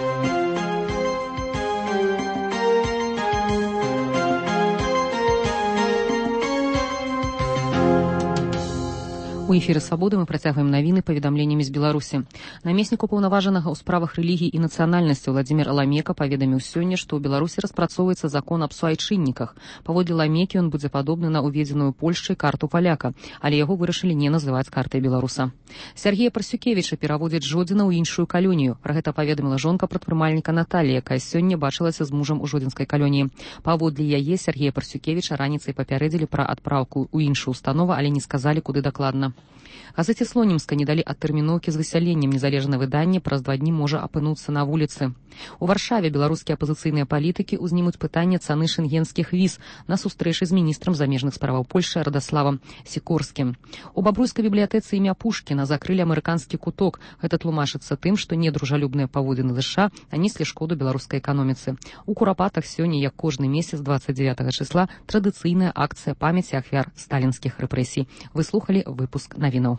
У эфіры «Свабоды» мы працягваем навіны паведамленнямі з Беларусі. Намеснік упаўнаважанага ў справах рэлігіі і нацыянальнасці Владзімір Ламека паведаміў сёння, што ў Беларусі распрацоўваецца закон аб суайчынніках. Паводле Ламекі ён будзе падобны на уведзеную Польшчай карту паляка, але яго вырашылі не называць картай беларуса. Сергея Парсюкевіча пераводзяць Жодзіна ў іншую калонію. Пра гэта паведаміла жонка прадпрымальніка Наталія, якая сёння бачылася з мужам у жодзінскай калоніі. Паводле яе Сергея Парсюкевіча раніцай папярэдзілі пра адпраўку ў іншую установу, але не сказалі, куды дакладна. Газеце «Слонімска» не далі адтэрміноўкі з высяленнем. Незалежнае выданне праз 2 дні можа апынуцца на вуліцы. У Варшаве беларускія апазіцыйныя палітыкі ўзнімуць пытанне цаны шэнгенскіх віз на сустрэчы з міністрам замежных справаў Польшчы Радаславам Сікорскім. У бабруйскай бібліятэцы імя Пушкіна закрылі амерыканскі куток. Гэта тлумачыцца тым, што недружалюбныя паводзіны ЗША нанеслі шкоду беларускай эканоміцы. У Курапатах сёння, як кожны месяц 29 числа, традыцыйная акцыя памяці ахвяр сталінскіх рэпрэсій. Вы слухалі выпуск навінаў.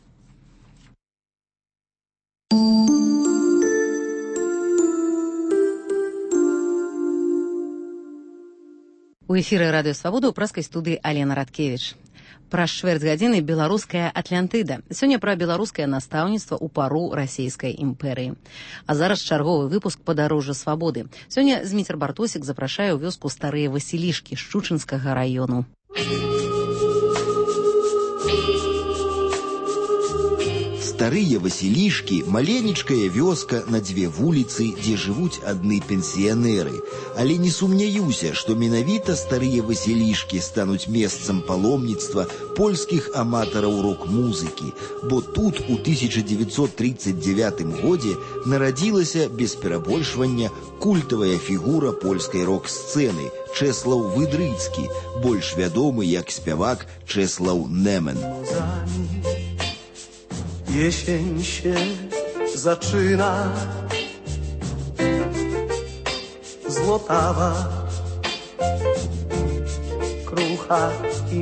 У эфіры радыё «Свабода» ў праскай студыі Алена Радкевіч. Праз чвэрць гадзіны беларуская Атлантыда. Сёння пра беларускае настаўніцтва ў пару расійскай імперыі. А зараз чарговы выпуск падарожжа свабоды. Сёння Зміцер Бартосік запрашае ў вёску Старыя Васілішкі Шчучынскага раёну. Старыя Васілішкі – маленечкая вёска на 2 вуліцы, дзе жывуць адны пенсіянеры. Але не сумняюся, што менавіта Старыя Васілішкі стануць месцам паломніцтва польскіх аматараў рок-музыкі, бо тут у 1939 годзе нарадзілася, без перабольшвання, культавая фігура польскай рок-сцэны Чэслаў Выдрыцкі, больш вядомы як спявак Czesław Nemen. Jesień się zaczyna, złotawa, krucha i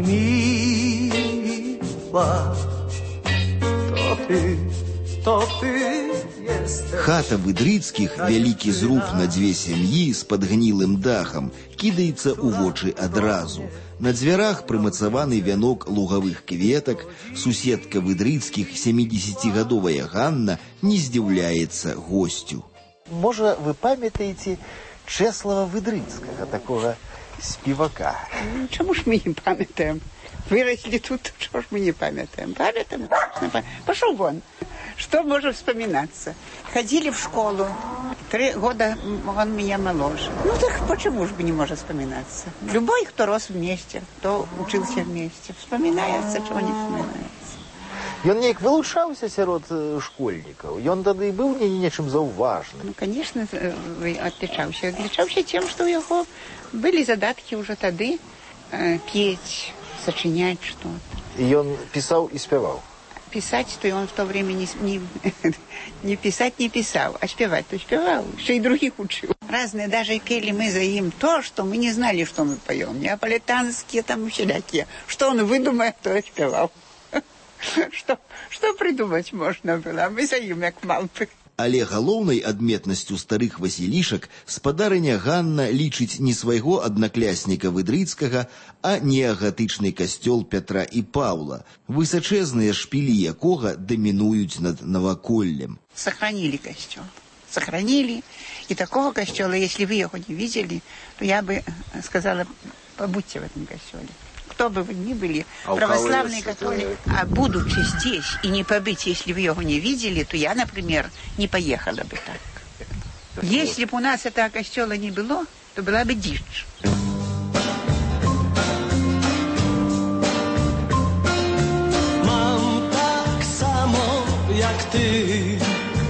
miła. To ty Хата Выдрыцкіх, вялікі зруб на дзве сям'і з падгнілым дахам, кідаецца ў вочы адразу. На дзвярах прымацаваны вянок лугавых кветак, суседка Выдрыцкіх, 70-гадовая Ганна, не здзіўляецца госцю. Можа, вы памятаеце Чеслава Выдрыцкага, такого співака? Чому ж ми не пам'ятаємо? Выросли тут, что ж мы не памятаем? Памятаем? Пошел вон. Что может вспоминаться? Ходили в школу. 3 года он меня моложе. Ну так почему же бы не может вспоминаться? Любой, кто рос вместе, кто учился вместе, вспоминается, чего не вспоминается. Ён неяк вылучаўся сярод школьнікаў. Ён тады быў нечым заўважным. Ну, конечно, отличался. Отличался тем, что у него были задатки уже тады петь, сочинять что-то. И он писал и спевал? Писать, то он в то время не писать не писал, а спевать то спевал. Еще и других учил. Разные, даже пели мы за им то, что мы не знали, что мы поем. Неаполитанские там всякие. Что он выдумает, то и спевал. Что придумать можно было, а мы за ім, як малпы. Але галоўнай адметнасцю старых васілішак спадарыня Ганна лічыць не свайго аднаклясніка Выдрыцкага, а неагатычны касцёл Пятра і Паўла, высачэзныя шпілі якога дамінуюць над наваколлем. Сохранили костел. Сохранили. И такого костела, если вы его не видели, то я бы сказала, побудьте в этом костеле. Кто бы вы ни были, православный католик, а будучи здесь и не побыть, если вы его не видели, то я, например, не поехала бы так. Если бы у нас этого костела не было, то была бы дичь. Мам так само, як ты.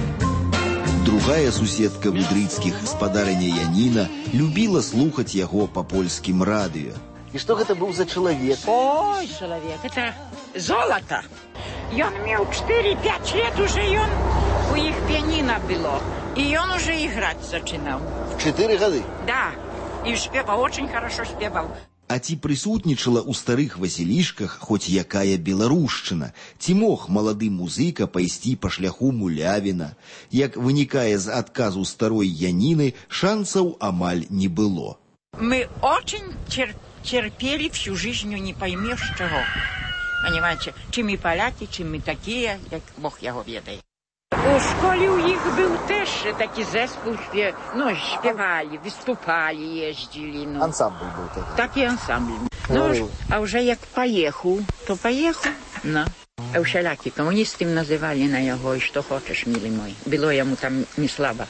Другая суседка Выдрыцкіх, спадарыня Яніна, любіла слухаць яго па польскім радыё. И что это был за человек? Ой, человек, это золото. И он имел 4-5 лет уже, и он у их пианино было. И он уже играть начинал. В 4 года? Да, и спевал, очень хорошо спевал. А ці прысутнічала ў старых васілішках хоць якая беларушчына? Ці мог малады музыка пайсці па шляху Мулявіна? Як вынікае з адказу старой Яніны, шансаў амаль не было. Мы очень терпели всю жизнь, не поймешь чего. Понимаете, чи мы поляки, чи мы такие, як Бог його ведає. У школі у їх був теж такий зеспіл, співали, виступали, їздили. Ну. Ансамбль був такий. Такий ансамбль. Ну, а вже як поїхав, то поїхав. Ну. А всілякі комуністи називали на його, і що хочеш, милий мой. Було йому там не слабо.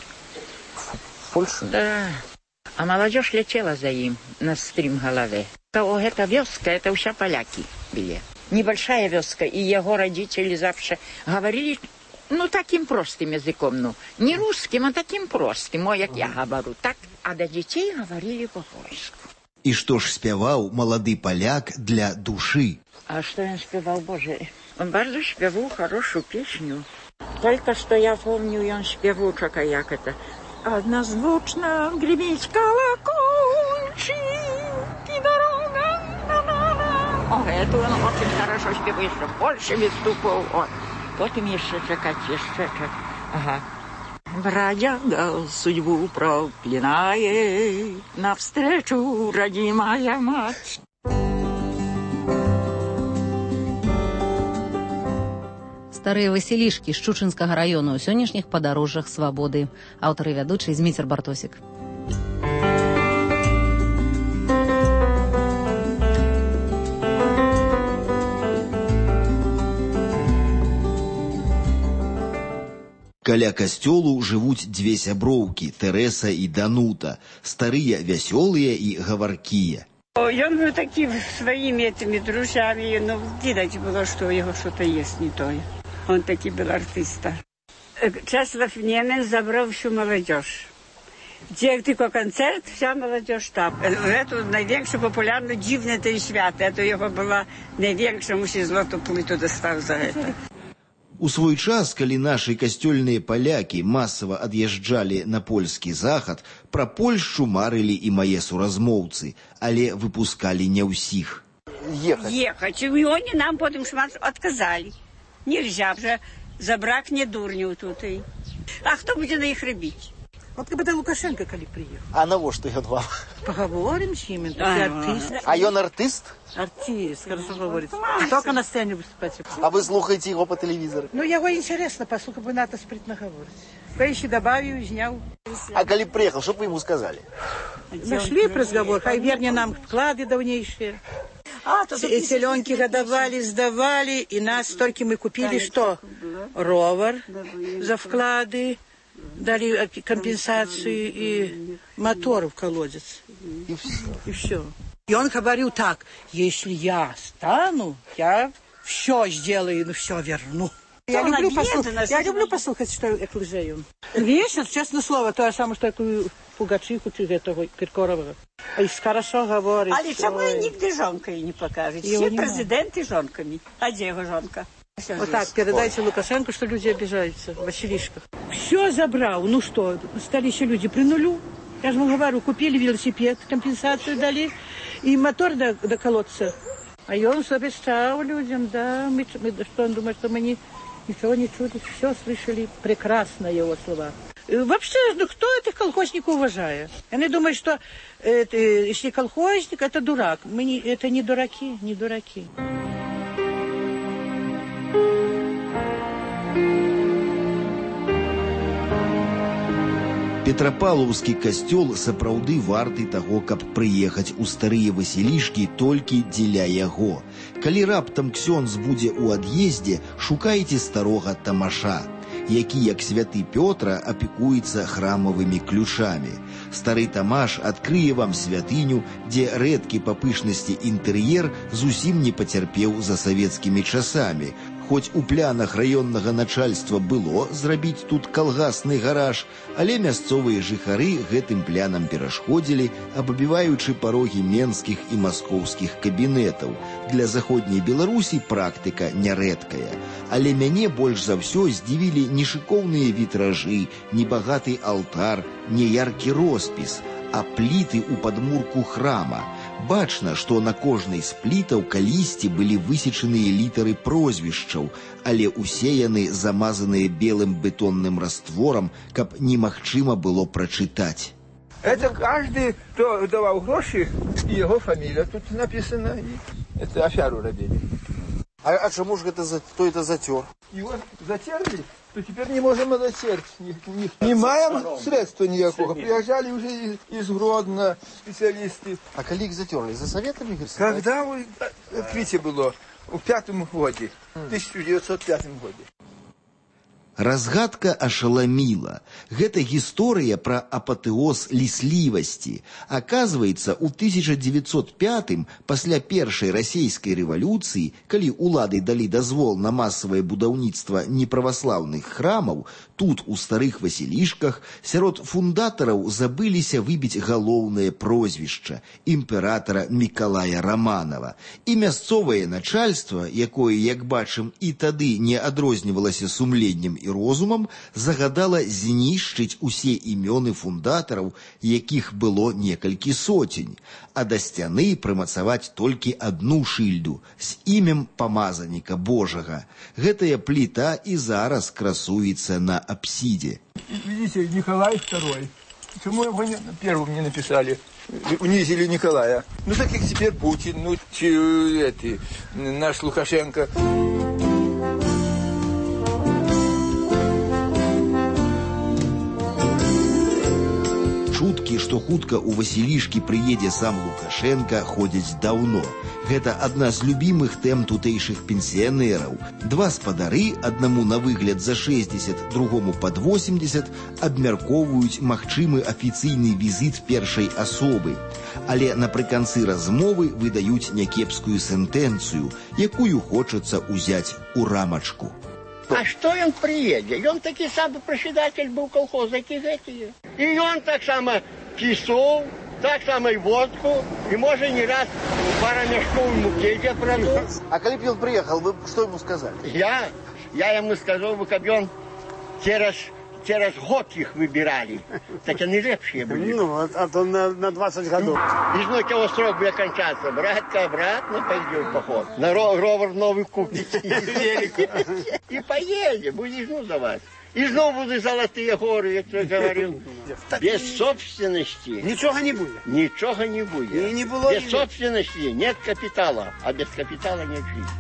В Польше? Да. А молодежь летела за им на стримголове. Эта вёска, это все поляки были. Небольшая вёска, и его родители завше говорили, таким простым языком, не русским, а таким простым, як я говорю, так, а до детей говорили по-польску. И что ж спевал молодый поляк для души? А что он спевал, Боже? Он bardzo спевал хорошую песню. Только что я помню, он спевал, как это. Однозвучно гремить колокольчик, и дорога, на-на-на. Это он очень хорошо спевает, что больше выступал. Потом еще ага. Бродяга судьбу проклинает, навстречу родимая мать. Старыя васілішкі Шчучынскага раёну ў сённяшніх падарожжах свабоды. Аўтар і вядучы Зміцер Бартосік. Каля касцёлу жывуць дзве сяброўкі, Тэрэса і Данута, старыя вясёлыя і гаваркія. Он был таким своими этими друзьями, видать было, что у него что-то есть не то. Он таки был артиста. Чеслав Ненец забрал всю молодежь. Где только концерт, вся молодежь там. Это найвwiększe популярно дивне те свято. Это его была найвwiększe, мусі злоту плиту достав за это. У свой час, калі нашы касцёльныя палякі масава ад'язджалі на польскі захад, пра Польшчу марылі і мае суразмоўцы, але выпускалі не ўсіх. Ехать. И они нам потом шмат отказали. Нельзя же, забракне дурню тут. А хто будзе на іх рабіць? Вот как бы до Лукашенко, коли приехал. А на во, что он вам? Поговорим с ним, артист. А он артист? Артист, хорошо говорит. Только на сцене выступать. А вы слухаете его по телевизору? Ну, его интересно, послухать бы надо спритно говорить. Поищи добавил, изнял. А коли приехал, что бы ему сказали? Нашли разговор, хай верни нам вклады давнейшие. Селенки годовали, сдавали, и нас только мы купили что? Ровер за вклады. Дали компенсацию и мотор в колодец. И все. И он говорил так: если я стану, я все сделаю, ну все верну. Я люблю послухать, что эклыжей он. Весит, честное слово, то же самое, что Пугачиху, этого Киркорова. И хорошо говорит. Але чому нигде жонкой не покажет? Все президенты жонками. А где его жонка? Вот так, передайте Лукашенко, что люди обижаются. Василишка. Все забрал. Ну что, стали еще люди при нулю. Я же вам говорю, купили велосипед, компенсацию дали, и мотор до колодца. А и он обещал людям, да, мы что он думает, что мы ничего не чудим, все слышали, прекрасно его слова. Вообще, ну кто этих колхозников уважает? Они думают, что если колхозник, это дурак. Это не дураки, не дураки. Петрапаўлаўскі касцёл сапраўды варты таго, каб прыехаць у старыя Васілішкі толькі дзеля яго. Калі раптам ксёндз будзе ў ад'ездзе, шукайце старога Тамаша, які, як святы Пётра, апекуецца храмавымі ключамі. Стары Тамаш адкрые вам святыню, дзе рэдкі па пышнасці інтэр'ер зусім не пацярпеў за савецкімі часамі. Хоць у планах раённага начальства было зрабіць тут калгасны гараж, але мясцовыя жыхары гэтым планам перашкодзілі, абабіваючы парогі менскіх і маскоўскіх кабінетаў. Для заходняй Беларусі практыка нярэдкая. Але мяне больш за ўсё здзівілі не шыкоўныя вітражы, не багаты алтар, не яркі роспіс, а пліты ў падмурку храма. Бачна, што на кожнай з плітаў калісьці былі высечаныя літары прозвішчаў, але ўсе яны замазаныя белым бетонным растворам, каб немагчыма было прачытаць. Это каждый, кто давал гроши, и его фамилия тут написана. Это аферу робили. А чему же кто это затер? Его затерли, то теперь не можем затереть. Не маем средства никакого. Приезжали уже из Гродно специалисты. А коли их затерли? За советами? Когда открытие было? В 5-м году. В 1905 году. Разгадка ашаламіла. Гэта гісторыя пра апатэоз ліслівасці. Аказваецца, у 1905-м, пасля першай расійскай рэвалюцыі, калі ўлады далі дазвол на масавае будаўніцтва неправаслаўных храмаў, тут, у старых Васілішках, сярод фундатараў забыліся выбіць галоўнае прозвішча імператара Мікалая Раманава. І мясцовае начальства, якое, як бачым, і тады не адрознівалася сумленнем і розумам, загадала знішчыць усе імёны фундатараў, якіх было некалькі сотень, а да сцяны прымацаваць толькі адну шыльду з імем памазаніка Божага. Гэтая пліта і зараз красуецца на апсидзе. Видите, Николай II. Почему его первым не написали? Унизили Николая. Ну, так как теперь Путин, наш Лукашенко. Чуткі, што хутка ў Васілішкі прыедзе сам Лукашенка, ходзяць даўно. Гэта адна з любімых тэм тутэйшых пенсіянераў. Два спадары, аднаму на выгляд за 60, другому пад 80, абмяркоўваюць магчымы афіцыйны візіт першай асобы. Але напрыканцы размовы выдаюць някепскую сентэнцыю, якую хочацца ўзяць у рамачку. А что он приедет? Он таки самый председатель был колхоза, эти. И он так само кисол, так само и водку, и может не раз пара мешков муки продал. А когда он приехал, вы что ему сказали? Я ему сказал, чтобы он через год их выбирали. Так они лепшие были. Ну, а то на 20 годов. И ну, кого срок будет кончаться. Братка обратно пойдем в поход. На ровер новый купить. И поедем, будешь давать. И снова будут золотые горы, я тебе говорю. Без собственности... Ничего не будет. Ничего не будет. И не было без собственности нет капитала, а без капитала нет жизни.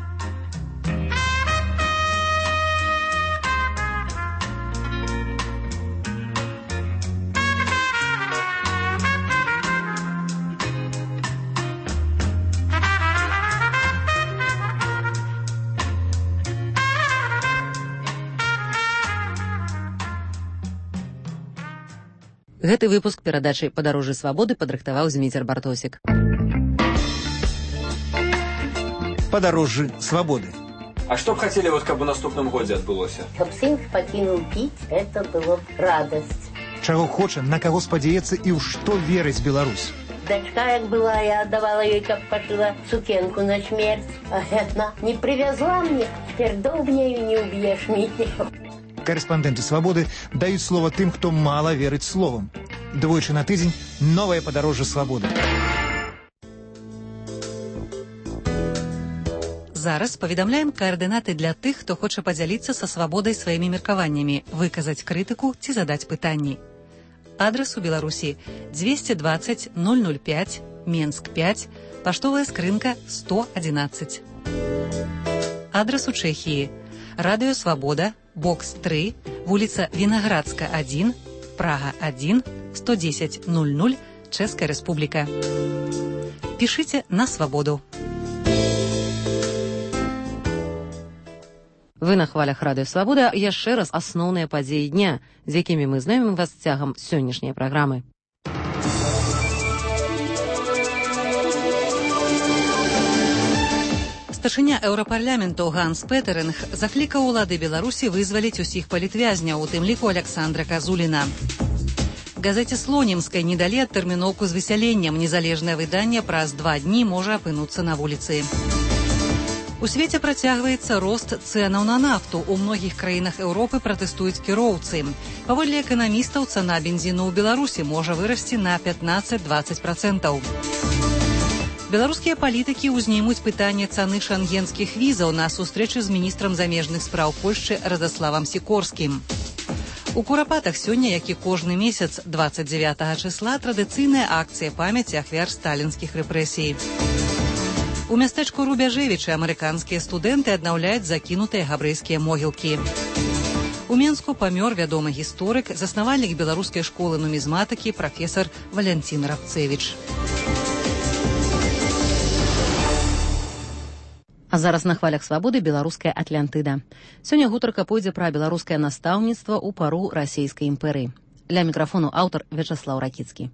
Гэты выпуск перадачы «Падарожжы свабоды» падрыхтаваў Зміцер Бартосік. «Падарожжы свободы». А что бы хотели, вот, как бы в наступном году отбылось? Чтоб сын покинул пить, это было б радость. Чаго хоча, на кого спадзяецца і ў што верыць Беларусь. Дочка, як была, я отдавала ей, как пошила сукенку на смерть. А она не привезла мне, теперь долго ее не убьешь меня. Корэспандэнты «Свабоды» даюць слова тым, хто мала верыць словам. Двойчы на тыдзень новае падарожжа свабоды. Зараз паведамляем каардынаты для тых, хто хоча падзяліцца са свабодай сваімі меркаваннямі, выказаць крытыку ці задаць пытанні. Адрас у Беларусі 220 005, Менск 5, паштовая скрынка 111. Адрас у Чэхіі Радыё Свабода, бокс 3, вуліца Вінаградска 1, Прага 1, 110 00, Чэшская Рэспубліка. Пішыце на свабоду. Вы на хвалях Радыё Свабода. Яшчэ раз асноўныя падзеі дня, з якімі мы знаёмім вас цягам сённяшняй праграмы. Старшыня еўрапарламенту Ганс Петеринг заклікаў улады Беларусі вызваліць усіх палітвязняў, у тым ліку Александра Казуліна. Газеце «Слонімскай» не далі адтэрміноўку з высяленнем. Незалежнае выданне праз 2 дні можа апынуцца на вуліцы. У свеце працягваецца рост цэнаў на нафту. У многіх краінах Еўропы пратэстуюць кіроўцы. Паводле эканамістаў, цана бензіну ў Беларусі можа вырасці на 15-20%. Беларускія палітыкі ўзнімуць пытанне цаны шангенскіх візаў на сустрэчы з міністрам замежных спраў Польшчы Радаславам Сікорскім. У Курапатах сёння, як і кожны месяц, 29 числа, традыцыйная акцыя памяці ахвяр сталінскіх рэпрэсій. У мястэчку Рубяжэвічы амерыканскія студэнты аднаўляюць закінутыя габрэйскія могілкі. У Менску памёр вядомы гісторык, заснавальнік беларускай школы нумізматыкі прафесар Валянцін Рабцэвіч. А зараз на хвалях свабоды беларуская Атлантыда. Сёння гутарка пойдзе пра беларускае настаўніцтва ў пару расійскай імперыі. Ля мікрафону аўтар Вячаслаў Ракіцкі.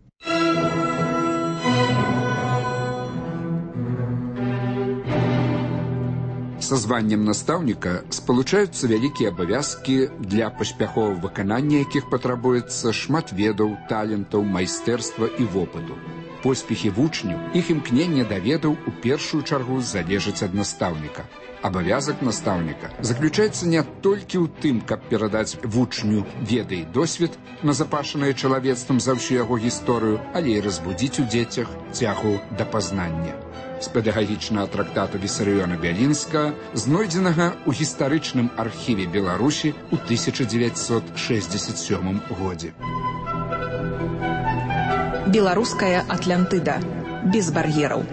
Са званнем настаўніка спалучаюцца вялікія абавязкі, для паспяховага выканання якіх патрабуецца шмат ведаў, талентаў, майстэрства і вопыту. Поспехі вучняў, іх імкненне да ведаў у першую чаргу залежыць ад настаўніка. Абавязак настаўніка заключаецца не толькі ў тым, каб перадаць вучню веды і досвед, назапашаныя чалавецтвам за ўсю яго гісторыю, але і разбудзіць у дзецях цягу да пазнання. З педагагічнага трактату Вісарыёна Бялінска, знойдзенага ў гістарычным архіве Беларусі ў 1967 годзе. Беларуская Атлантыда. Без бар'ераў.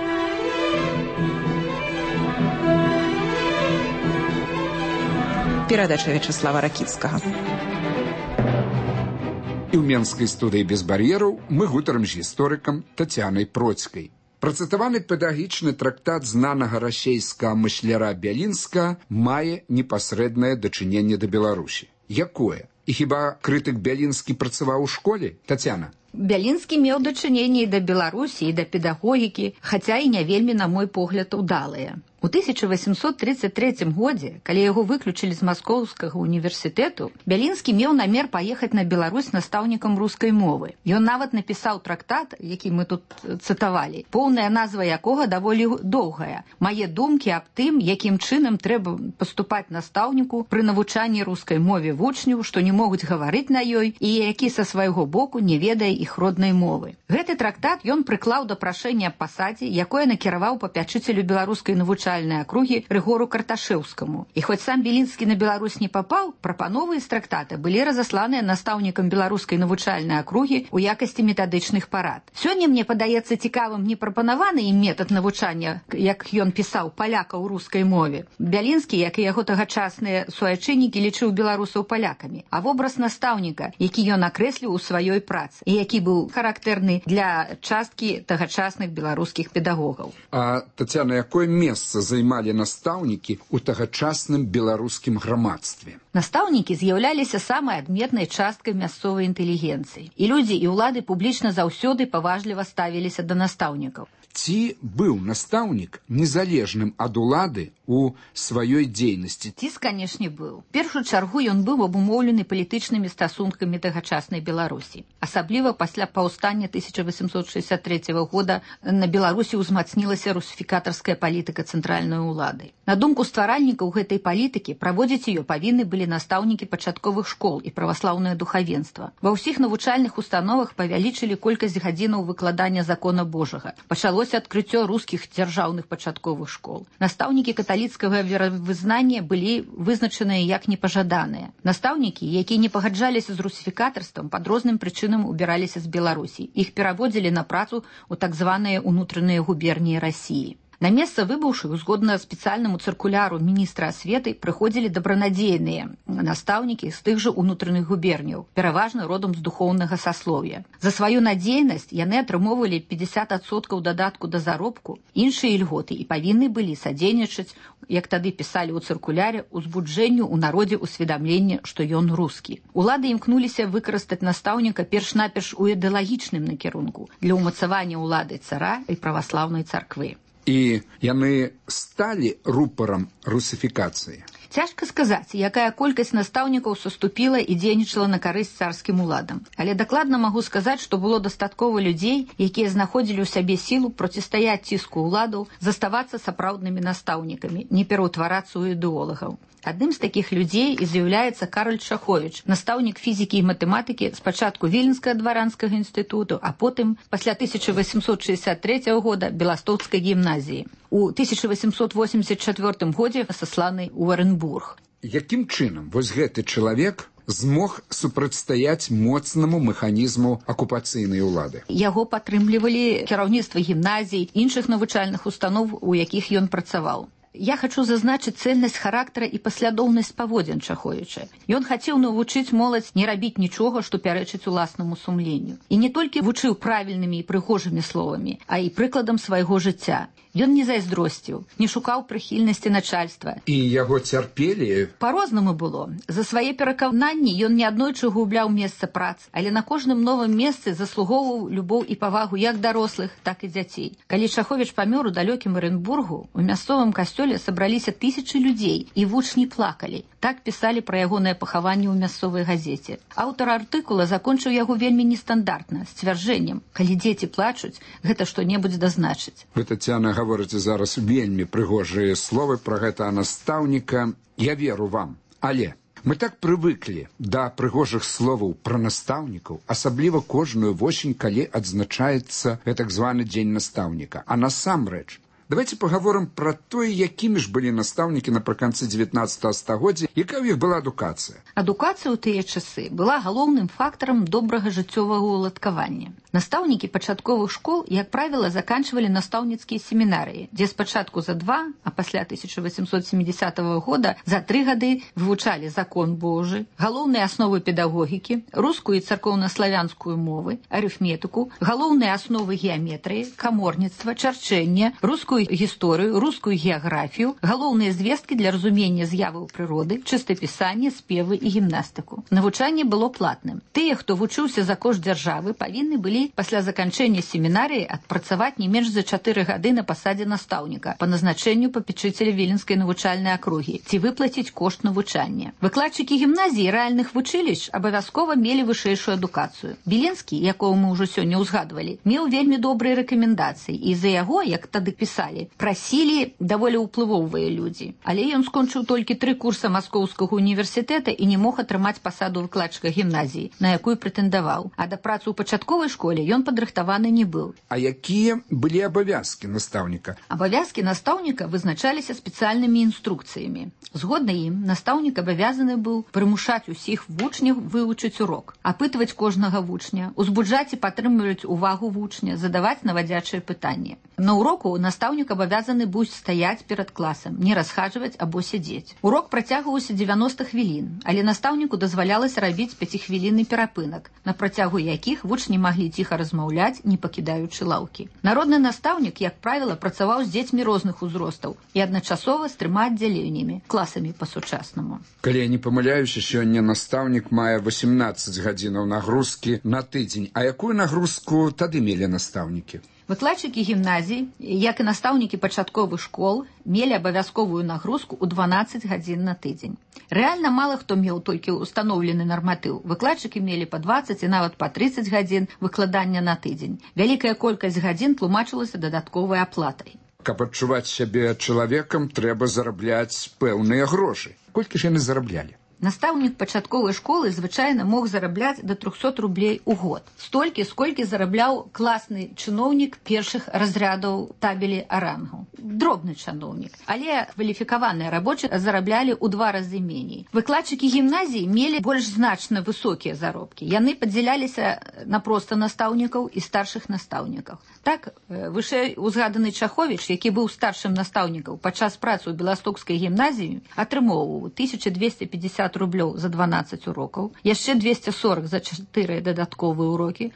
Перадача Вячаслава Ракіцкага. І ў менскай студыі «Без бар'ераў» мы гутарым з гісторыкам Тацянай Процькай. Працытаваны педагагічны трактат знанага расейскага мысляра Бялінска мае непасрэднае дачыненне да Беларусі. Якое? І хіба крытык Бялінскі працаваў у школе, Тацяна? Бялінскі меў дачыненне і да Беларусі, і да педагогікі, хаця і не вельмі, на мой погляд, удалыя. У 1833 годзе, калі яго выключылі з Маскоўскага універсітэту, Бялінскі меў намер паехаць на Беларусь настаўнікам рускай мовы. Ён нават напісаў трактат, які мы тут цытавалі, поўная назва якога даволі доўгая. «Мае думкі аб тым, якім чынам трэба паступаць настаўніку пры навучанні рускай мове вучняў, што не могуць гаварыць на ёй, і які са свайго боку не ведае і іх роднай мовы. Гэты трактат ён прыклаў да прашэння аб пасадзе, якое накіраваў папячыцелю беларускай навучальнай акругі Рыгору Карташэўскаму. І хоць сам Белінскі на Беларусь не папаў, прапановы з трактата былі разасланыя настаўнікам беларускай навучальнай акругі ў якасці метадычных парад. Сёння мне падаецца цікавым не прапанаваны ім метад навучання, як ён пісаў, паляка ў рускай мове. Бялінскі, як і яго тагачасныя суайчыннікі, лічыў беларусаў палякамі, а вобраз настаўніка, які ён акрэсліў у сваёй працы і які быў характэрны для часткі тагачасных беларускіх педагогаў. А, Тацяна, якое месца займалі настаўнікі ў тагачасным беларускім грамадстве? Настаўнікі з'яўляліся самай адметнай часткай мясцовай інтэлігенцыі. І людзі і ўлады публічна заўсёды паважліва ставіліся да настаўнікаў. Ці быў настаўнік незалежным ад улады у сваёй дзейнасці? Ціс, канешне, быў. У першую чаргу ён быў абумоўлены палітычнымі стасункамі тагачаснай Беларусі. Асабліва пасля паўстання 1863 года на Беларусі ўзмацнілася русіфікатарская палітыка цэнтральнай улады. На думку стваральнікаў гэтай палітыкі, праводзіць ее павінны былі настаўнікі пачатковых школ і праваслаўнае духавенства. Ва ўсіх навучальных установах павялічылі колькасць гадзінаў выкладання закона Божага. Пачалося адкрыццё рускіх дзяржаўных пачатковых школ. Настаўнікі каталіцкага веравызнання былі вызначаныя як непажаданыя. Настаўнікі, якія не пагаджаліся з русіфікатарствам, пад розным прычынам убіраліся з Беларусі. Іх пераводзілі на працу ў так званыя ўнутраныя губерніі Расіі. На месца выбыўшых, згодна спецыяльнаму цыркуляру міністра асветы, прыходзілі дабранадзейныя настаўнікі з тых жа ўнутраных губерняў, пераважна родам з духоўнага саслов'я. За сваю надзейнасць яны атрымоўвалі 50% дадатку да заробку, іншыя ільготы і павінны былі садзейнічаць, як тады пісалі ў цыркуляре, узбуджэнню ў народзе усведамлення, што ён рускі. Улады імкнуліся выкарыстаць настаўніка перш-наперш у ідэалагічным накірунку для ўмацавання ўлады цара і праваслаўнай царквы. І яны сталі рупарам русіфікацыі? Цяжка сказаць, якая колькасць настаўнікаў саступіла і дзейнічала на карысць царскім уладам. Але дакладна магу сказаць, што было дастаткова людзей, якія знаходзілі ў сябе сілу процістаяць ціску ўладаў, заставацца сапраўднымі настаўнікамі, не пераўтварацца ў ідэолагаў. Адным з такіх людзей і з'яўляецца Кароль Чаховіч, настаўнік фізікі і матэматыкі спачатку Віленскага дваранскага інстытуту, а потым, пасля 1863 года, Беластоцкай гімназіі. У 1884 годзе сасланы ў Оренбург. Якім чынам вось гэты чалавек змог супрацьстаяць моцнаму механізму акупацыйнай улады? Яго падтрымлівалі кіраўніцтва гімназій, іншых навучальных устаноў, у якіх ён працаваў. Я хочу зазначыць цэльнасць характара і паслядоўнасць паводзін Чаховіча. Ён хацеў навучыць моладзь не рабіць нічога, што пярэчыць уласнаму сумленню. І не толькі вучыў правільнымі і прыгожымі словамі, а і прыкладам свайго жыцця. Ён не зайздросціў, не шукаў прыхільнасці начальства. І яго цярпелі? Па-рознаму было. За свае перакананні ён неаднойчы губляў месца працы, але на кожным новым месцы заслугоўваў любоў і павагу як дарослых, так і дзяцей. Калі Чаховіч памёр у далёкім Оренбургу, у мясцовым касцёле сабраліся тысячы людзей, і вучні плакалі. Так пісалі пра ягонае пахаванне ў мясцовай газеце. Аўтар артыкула закончыў яго вельмі нестандартна, сцвярджэннем: калі дзеці плачуць, гэта што-небудзь дазначыць. Вы, Тацяна, гаворыце зараз вельмі прыгожыя словы пра гэта настаўніка. Я веру вам, але мы так прывыклі да прыгожых словаў пра настаўнікаў, асабліва кожную восень, калі адзначаецца так званы дзень настаўніка. А насамрэч, давайте паговорым пра тое, якімі ж былі настаўнікі напрыканцы 19 стагоддзя, якая ў іх была адукацыя. Адукацыя ў тыя часы была галоўным фактарам добрага жыццёвага ўладкавання. Настаўнікі пачатковых школ, як правіла, заканчвалі настаўніцкія семінарыі, дзе спачатку за 2, а пасля 1870 года за 3 гады вывучалі закон Божы, галоўныя асновы педагогікі, рускую і царкоўна-славянскую мовы, арыфметыку, галоўныя асновы геаметрыі, каморніцтва, чарчэння, рускую гісторыю, рускую геаграфію, галоўныя звесткі для разумення з'яваў прыроды, чыстапісанне, спевы і гімнастыку. Навучанне было платным. Тыя, хто вучыўся за кошт дзяржавы, павінны былі маглі пасля заканчэння семінарыі адпрацаваць не менш за 4 гады на пасадзе настаўніка па назначэнню папечыцеля Віленскай навучальнай акругі ці выплаціць кошт навучання. Выкладчыкі гімназій і рэальных вучылішч абавязкова мелі вышэйшую адукацыю. Віленскі, якого мы ўжо сёння ўзгадвалі, меў вельмі добрыя рэкамендацыі, і за яго, як тады пісалі, прасілі даволі ўплывовыя людзі. Але ён скончыў толькі 3 курса Маскоўскага універсітэта і не мог атрымаць пасаду выкладчыка гімназіі, на якую прэтэндаваў. А да працы ў пачатковай школе ён падрыхтаваны не быў. А якія былі абавязкі настаўніка? Абавязкі настаўніка вызначаліся спецыяльнымі інструкцыямі. Згодна ім, настаўнік абавязаны быў прымушаць усіх вучняў вывучыць урок, апытваць кожнага вучня, узбуджаць і падтрымліваць увагу вучня, задаваць навадзячыя пытанні. На уроку настаўнік абавязаны быў стаяць перад класам, не расхаджваць або сядзець. Урок працягваўся 90 хвілін, але настаўніку дазвалялася рабіць 5-хвілінны перапынак, на працягу якіх вучні маглі ціха размаўляць, не пакідаючы лаўкі. Народны настаўнік, як правіла, працаваў з дзецьмі розных узростаў і адначасова з 3 аддзяленнямі, класамі па-сучаснаму. Калі я не памыляюся, сёння настаўнік мае 18 гадзінаў нагрузкі на тыдзень. А якую нагрузку тады мелі настаўнікі? Выкладчыкі гімназій, як і настаўнікі пачатковых школ, мелі абавязковую нагрузку ў 12 гадзін на тыдзень. Рэальна мала хто меў толькі ўстаноўлены нарматыў. Выкладчыкі мелі па 20 і нават па 30 гадзін выкладання на тыдзень. Вялікая колькасць гадзін тлумачылася дадатковай аплатай. Каб адчуваць сябе чалавекам, трэба зарабляць пэўныя грошы. Колькі ж яны зараблялі? Настаўнік пачатковай школы звычайна мог зарабляць да 300 рублей у год. Столькі, сколькі зарабляў класны чыноўнік першых разрядаў табелі арангаў. Дробны чыноўнік. Але кваліфікаваныя рабочыя зараблялі ў 2 разы меней. Выкладчыкі гімназій мелі больш значна высокія заробкі. Яны падзяляліся на проста настаўнікаў і старшых настаўнікаў. Так, вышэй узгаданы Чаховіч, які быў старшым настаўнікам падчас працы ў Беластокскай гімназіі, атрымоўваў 1250 рублёў за 12 урокаў, яшчэ 240 за 4 дадатковыя урокі,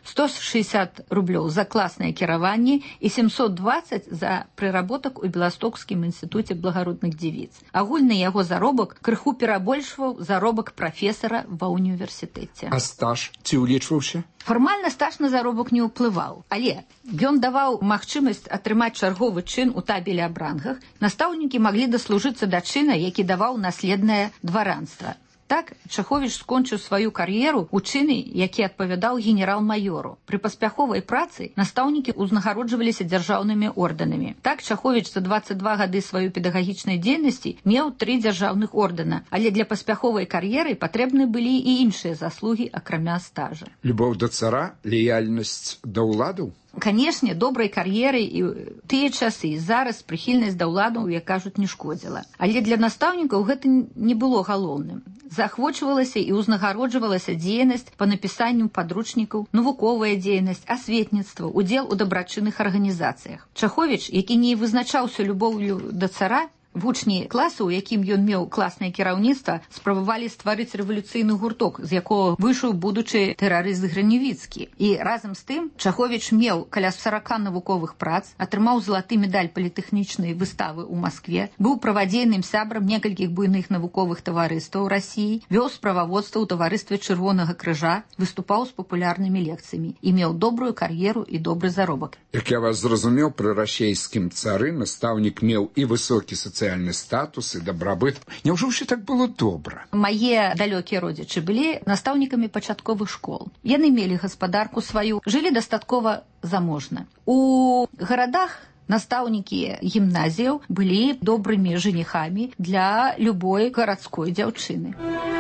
160 рублёў за класнае кіраванне і 720 за прыработак у Беластокскім інстытуце благародных дзевіц. Агульны яго заробак крыху перабольшваў заробак прафесара ва ўніверсітэце. А стаж ці ўлічваўся? Фармальна стаж на заробак не ўплываў, але ён даваў магчымасць атрымаць чарговы чын у табелі аб рангах. Настаўнікі маглі даслужыцца да чына, які даваў наследнае дваранства. Так, Чаховіч скончыў сваю кар'еру ў чыне, які адпавядаў генерал-майору. Пры паспяховай працы настаўнікі ўзнагароджваліся дзяржаўнымі ордэнамі. Так, Чаховіч за 22 гады сваёй педагагічнай дзейнасці меў 3 дзяржаўных ордэна, але для паспяховай кар'еры патрэбны былі і іншыя заслугі, акрамя стажа. Любоў да цара, лаяльнасць да ўладаў? Канешне, добрай кар'еры і тыя часы, і зараз прыхільнасць да ўладаў, як кажуць, не шкодзіла. Але для настаўнікаў гэта не было галоўным. Заахвочвалася і ўзнагароджвалася дзейнасць па напісанню падручнікаў, навуковая дзейнасць, асветніцтва, удзел у дабрачынных арганізацыях. Чаховіч, які не вызначаўся любоўю да цара, вучні класу, у якім ён меў класнае кіраўніцтва, спрабавалі стварыць рэвалюцыйны гурток, з якога выйшаў будучы тэрарыст Граневіцкі. І разам з тым Чаховіч меў каля 40 навуковых прац, атрымаў залаты медаль політэхнічнай выставы ў Маскве, быў правадзейным сябрам некалькіх буйных навуковых таварыстваў Расіі, вёў справаводства ў таварыстве Чырвонага крыжа, выступаў з папулярнымі лекцыямі і меў добрую кар'еру і добры заробак. Як я вас зразумеў, пры расейскім цары настаўнік меў і высокі сацыяльны статус і дабрабыт. Няўжо ўсё так было добра? Мае далёкія родзічы былі настаўнікамі пачатковых школ. Яны мелі гаспадарку сваю, жылі дастаткова заможна. У гарадах настаўнікі гімназіяў былі добрымі жаніхамі для любой гарадской дзяўчыны.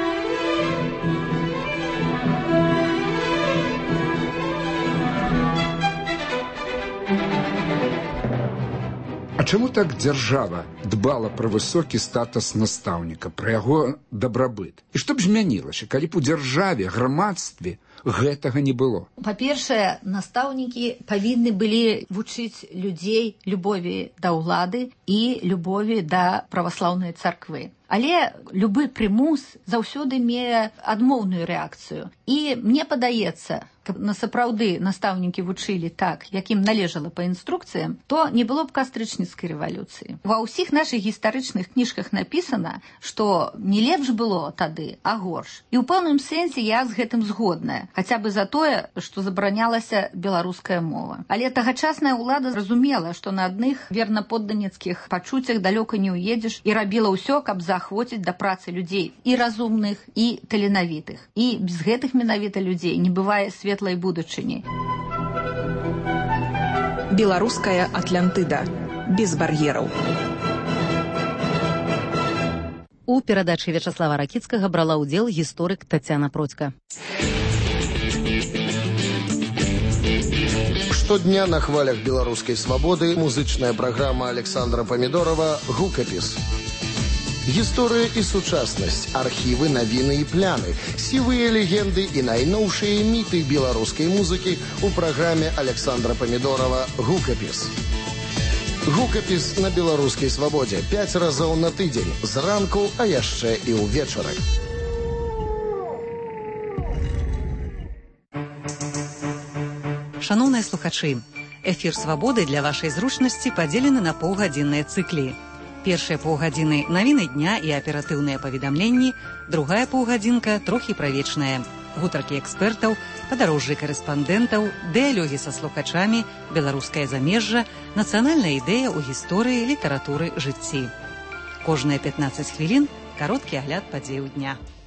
А чаму так дзяржава дбала пра высокі статус настаўніка, пра яго дабрабыт? І што б змянілася, калі б у дзяржаве, грамадстве гэтага не было? Па-першае, настаўнікі павінны былі вучыць людзей любові да ўлады і любові да праваслаўнай царквы. Але любы прымус заўсёды мее адмоўную рэакцыю. І мне падаецца, каб насапраўды настаўнікі вучылі так, як ім належала па інструкцыям, то не было б кастрычніцкай рэвалюцыі. Ва ўсіх нашых гістарычных кніжках напісана, што не лепш было тады, а горш. І ў пэўным сэнсе я з гэтым згодная, хаця бы за тое, што забаранялася беларуская мова. Але тагачасная ўлада зразумела, што на адных вернаподданецкіх пачуццях далёка не ўедзеш і рабіла ўсё, каб заахвоціць да працы людзей і разумных, і таленавітых. І без гэтых менавіта людзей не бывае светлай будучыні. Беларуская Атлантыда. Без бар'ераў. У перадачы Вячаслава Ракіцкага брала ўдзел гісторык Тацяна Процька. Штодня на хвалях беларускай свабоды музычная праграма Александра Памідорова «Гукапіс». Гісторыя і сучаснасць, архівы, навіны і пляны, сівыя легенды і найноўшыя міты беларускай музыкі ў праграме Александра Памідорова «Гукапіс». Гукапіс на беларускай свабодзе 5 разоў на тыдзень, зранку, а яшчэ і ўвечары. Шановныя слухачы, эфір «Свабоды» для вашай зручнасці падзелены на паўгадзінныя цыклі. Першыя паўгадзіны – навіны дня і аператыўныя паведамленні, другая паўгадзінка – трохі правечная. Гутаркі экспертаў, падарожжы карэспандэнтаў, дыялогі са слухачамі, беларускае замежжа, нацыянальная ідэя ў гісторыі, літаратуры, жыцці. Кожныя 15 хвілін – кароткі агляд падзеяў дня.